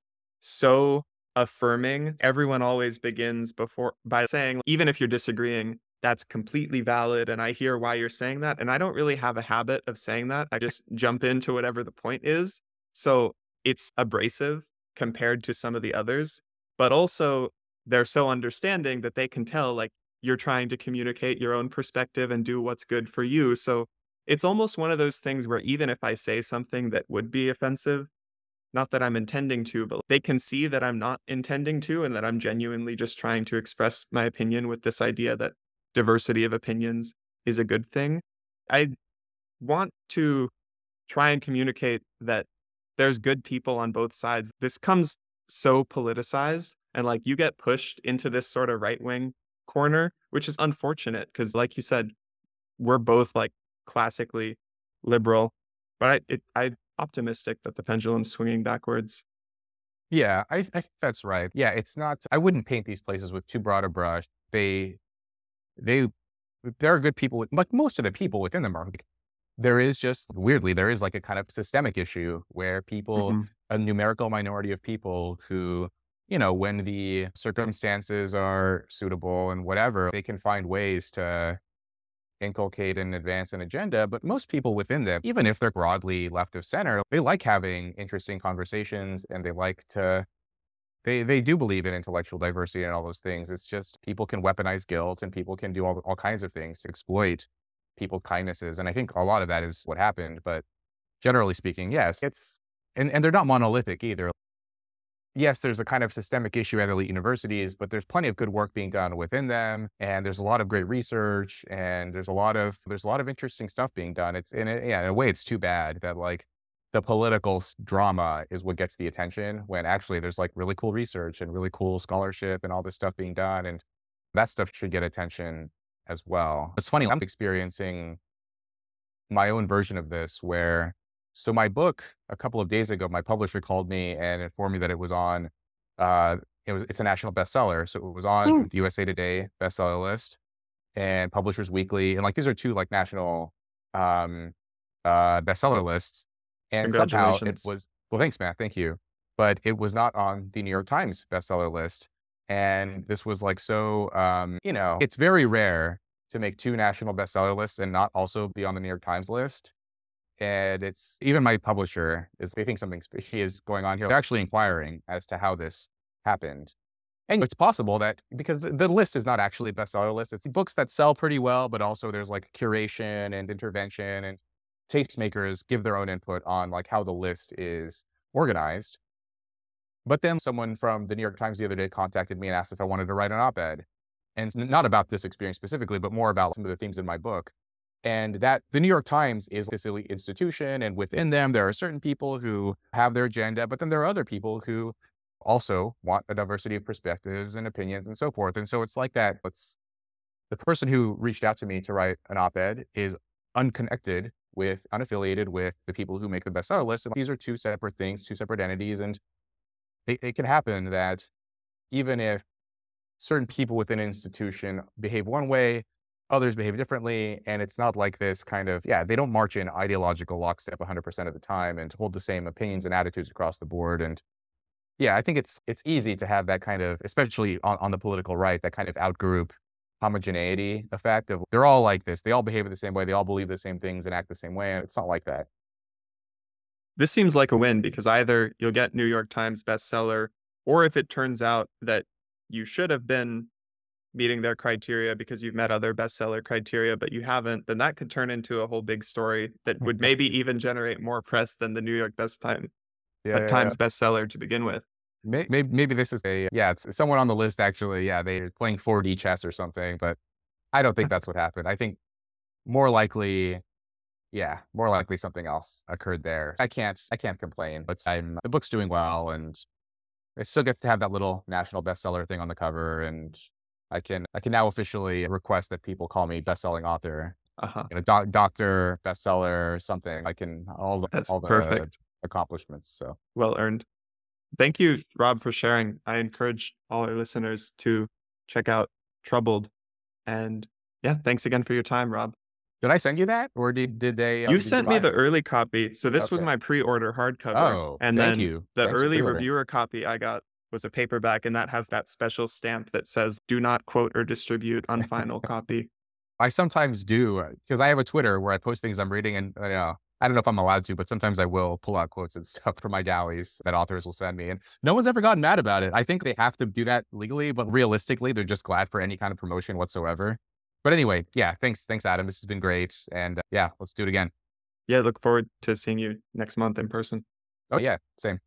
so affirming. Everyone always begins by saying, even if you're disagreeing, that's completely valid. And I hear why you're saying that. And I don't really have a habit of saying that. I just jump into whatever the point is. So it's abrasive compared to some of the others, but also they're so understanding that they can tell like you're trying to communicate your own perspective and do what's good for you. So it's almost one of those things where even if I say something that would be offensive, not that I'm intending to, but they can see that I'm not intending to and that I'm genuinely just trying to express my opinion with this idea that diversity of opinions is a good thing. I want to try and communicate that there's good people on both sides. This comes so politicized and like you get pushed into this sort of right-wing corner, which is unfortunate because like you said, we're both like classically liberal, but I'm optimistic that the pendulum's swinging backwards. Yeah, I think that's right. Yeah, it's not, I wouldn't paint these places with too broad a brush. They, there are good people, like most of the people within them are. There is just, weirdly, there is like a kind of systemic issue where people, a numerical minority of people who, when the circumstances are suitable and whatever, they can find ways to inculcate and advance an agenda. But most people within them, even if they're broadly left of center, they like having interesting conversations and they like to they do believe in intellectual diversity and all those things. It's just people can weaponize guilt and people can do all kinds of things to exploit people's kindnesses. And I think a lot of that is what happened. But generally speaking, yes, and they're not monolithic either. Yes, there's a kind of systemic issue at elite universities, but there's plenty of good work being done within them, and there's a lot of great research, and there's a lot of interesting stuff being done. Yeah, in a way, it's too bad that like the political drama is what gets the attention when actually there's like really cool research and really cool scholarship and all this stuff being done, and that stuff should get attention as well. It's funny, I'm experiencing my own version of this where so my book a couple of days ago, my publisher called me and informed me that it was on it's a national bestseller. So it was on Woo! the USA Today bestseller list and Publishers Weekly. And like these are two like national bestseller lists. And somehow it Congratulations. was well, thanks, man. Thank you. But it was not on the New York Times bestseller list. And this was like so it's very rare to make two national bestseller lists and not also be on the New York Times list. And it's even my publisher they think something fishy is going on here. They're actually inquiring as to how this happened. And it's possible that because the list is not actually a bestseller list, it's books that sell pretty well, but also there's like curation and intervention and tastemakers give their own input on like how the list is organized. But then someone from the New York Times the other day contacted me and asked if I wanted to write an op-ed. And not about this experience specifically, but more about some of the themes in my book. And that the New York Times is this elite institution, and within them, there are certain people who have their agenda, but then there are other people who also want a diversity of perspectives and opinions and so forth. And so it's like that. The person who reached out to me to write an op-ed is unaffiliated with the people who make the bestseller list. And these are two separate things, two separate entities. And it can happen that even if certain people within an institution behave one way, others behave differently, and it's not like this kind of they don't march in ideological lockstep 100% of the time and hold the same opinions and attitudes across the board. And I think it's easy to have that kind of, especially on the political right, that kind of outgroup homogeneity effect of they're all like this, they all behave the same way, they all believe the same things and act the same way, and it's not like that. This seems like a win because either you'll get New York Times bestseller, or if it turns out that you should have been meeting their criteria because you've met other bestseller criteria, but you haven't, then that could turn into a whole big story that would maybe even generate more press than the New York Yeah. Times bestseller to begin with. Maybe this is it's someone on the list actually, they're playing 4D chess or something, but I don't think that's what happened. I think more likely more likely something else occurred there. I can't complain, but the book's doing well, and it still gets to have that little national bestseller thing on the cover, and I can now officially request that people call me best-selling author, Uh-huh. doctor, bestseller, something. I can That's all the perfect. accomplishments. So Well earned. Thank you, Rob, for sharing. I encourage all our listeners to check out Troubled. And yeah, thanks again for your time, Rob. did I send you that, or You did you sent me buy the it? early copy. So this was Okay. my pre-order hardcover. Oh, And thank then you. the Thanks for early pre-ordering. reviewer copy I got was a paperback, and that has that special stamp that says, "Do not quote or distribute on final copy." I sometimes do, because I have a Twitter where I post things I'm reading, and I don't know if I'm allowed to, but sometimes I will pull out quotes and stuff from my galleys that authors will send me, and no one's ever gotten mad about it. I think they have to do that legally, but realistically, they're just glad for any kind of promotion whatsoever. But anyway, thanks, Adam. This has been great, and let's do it again. Yeah, look forward to seeing you next month in person. Oh yeah, same.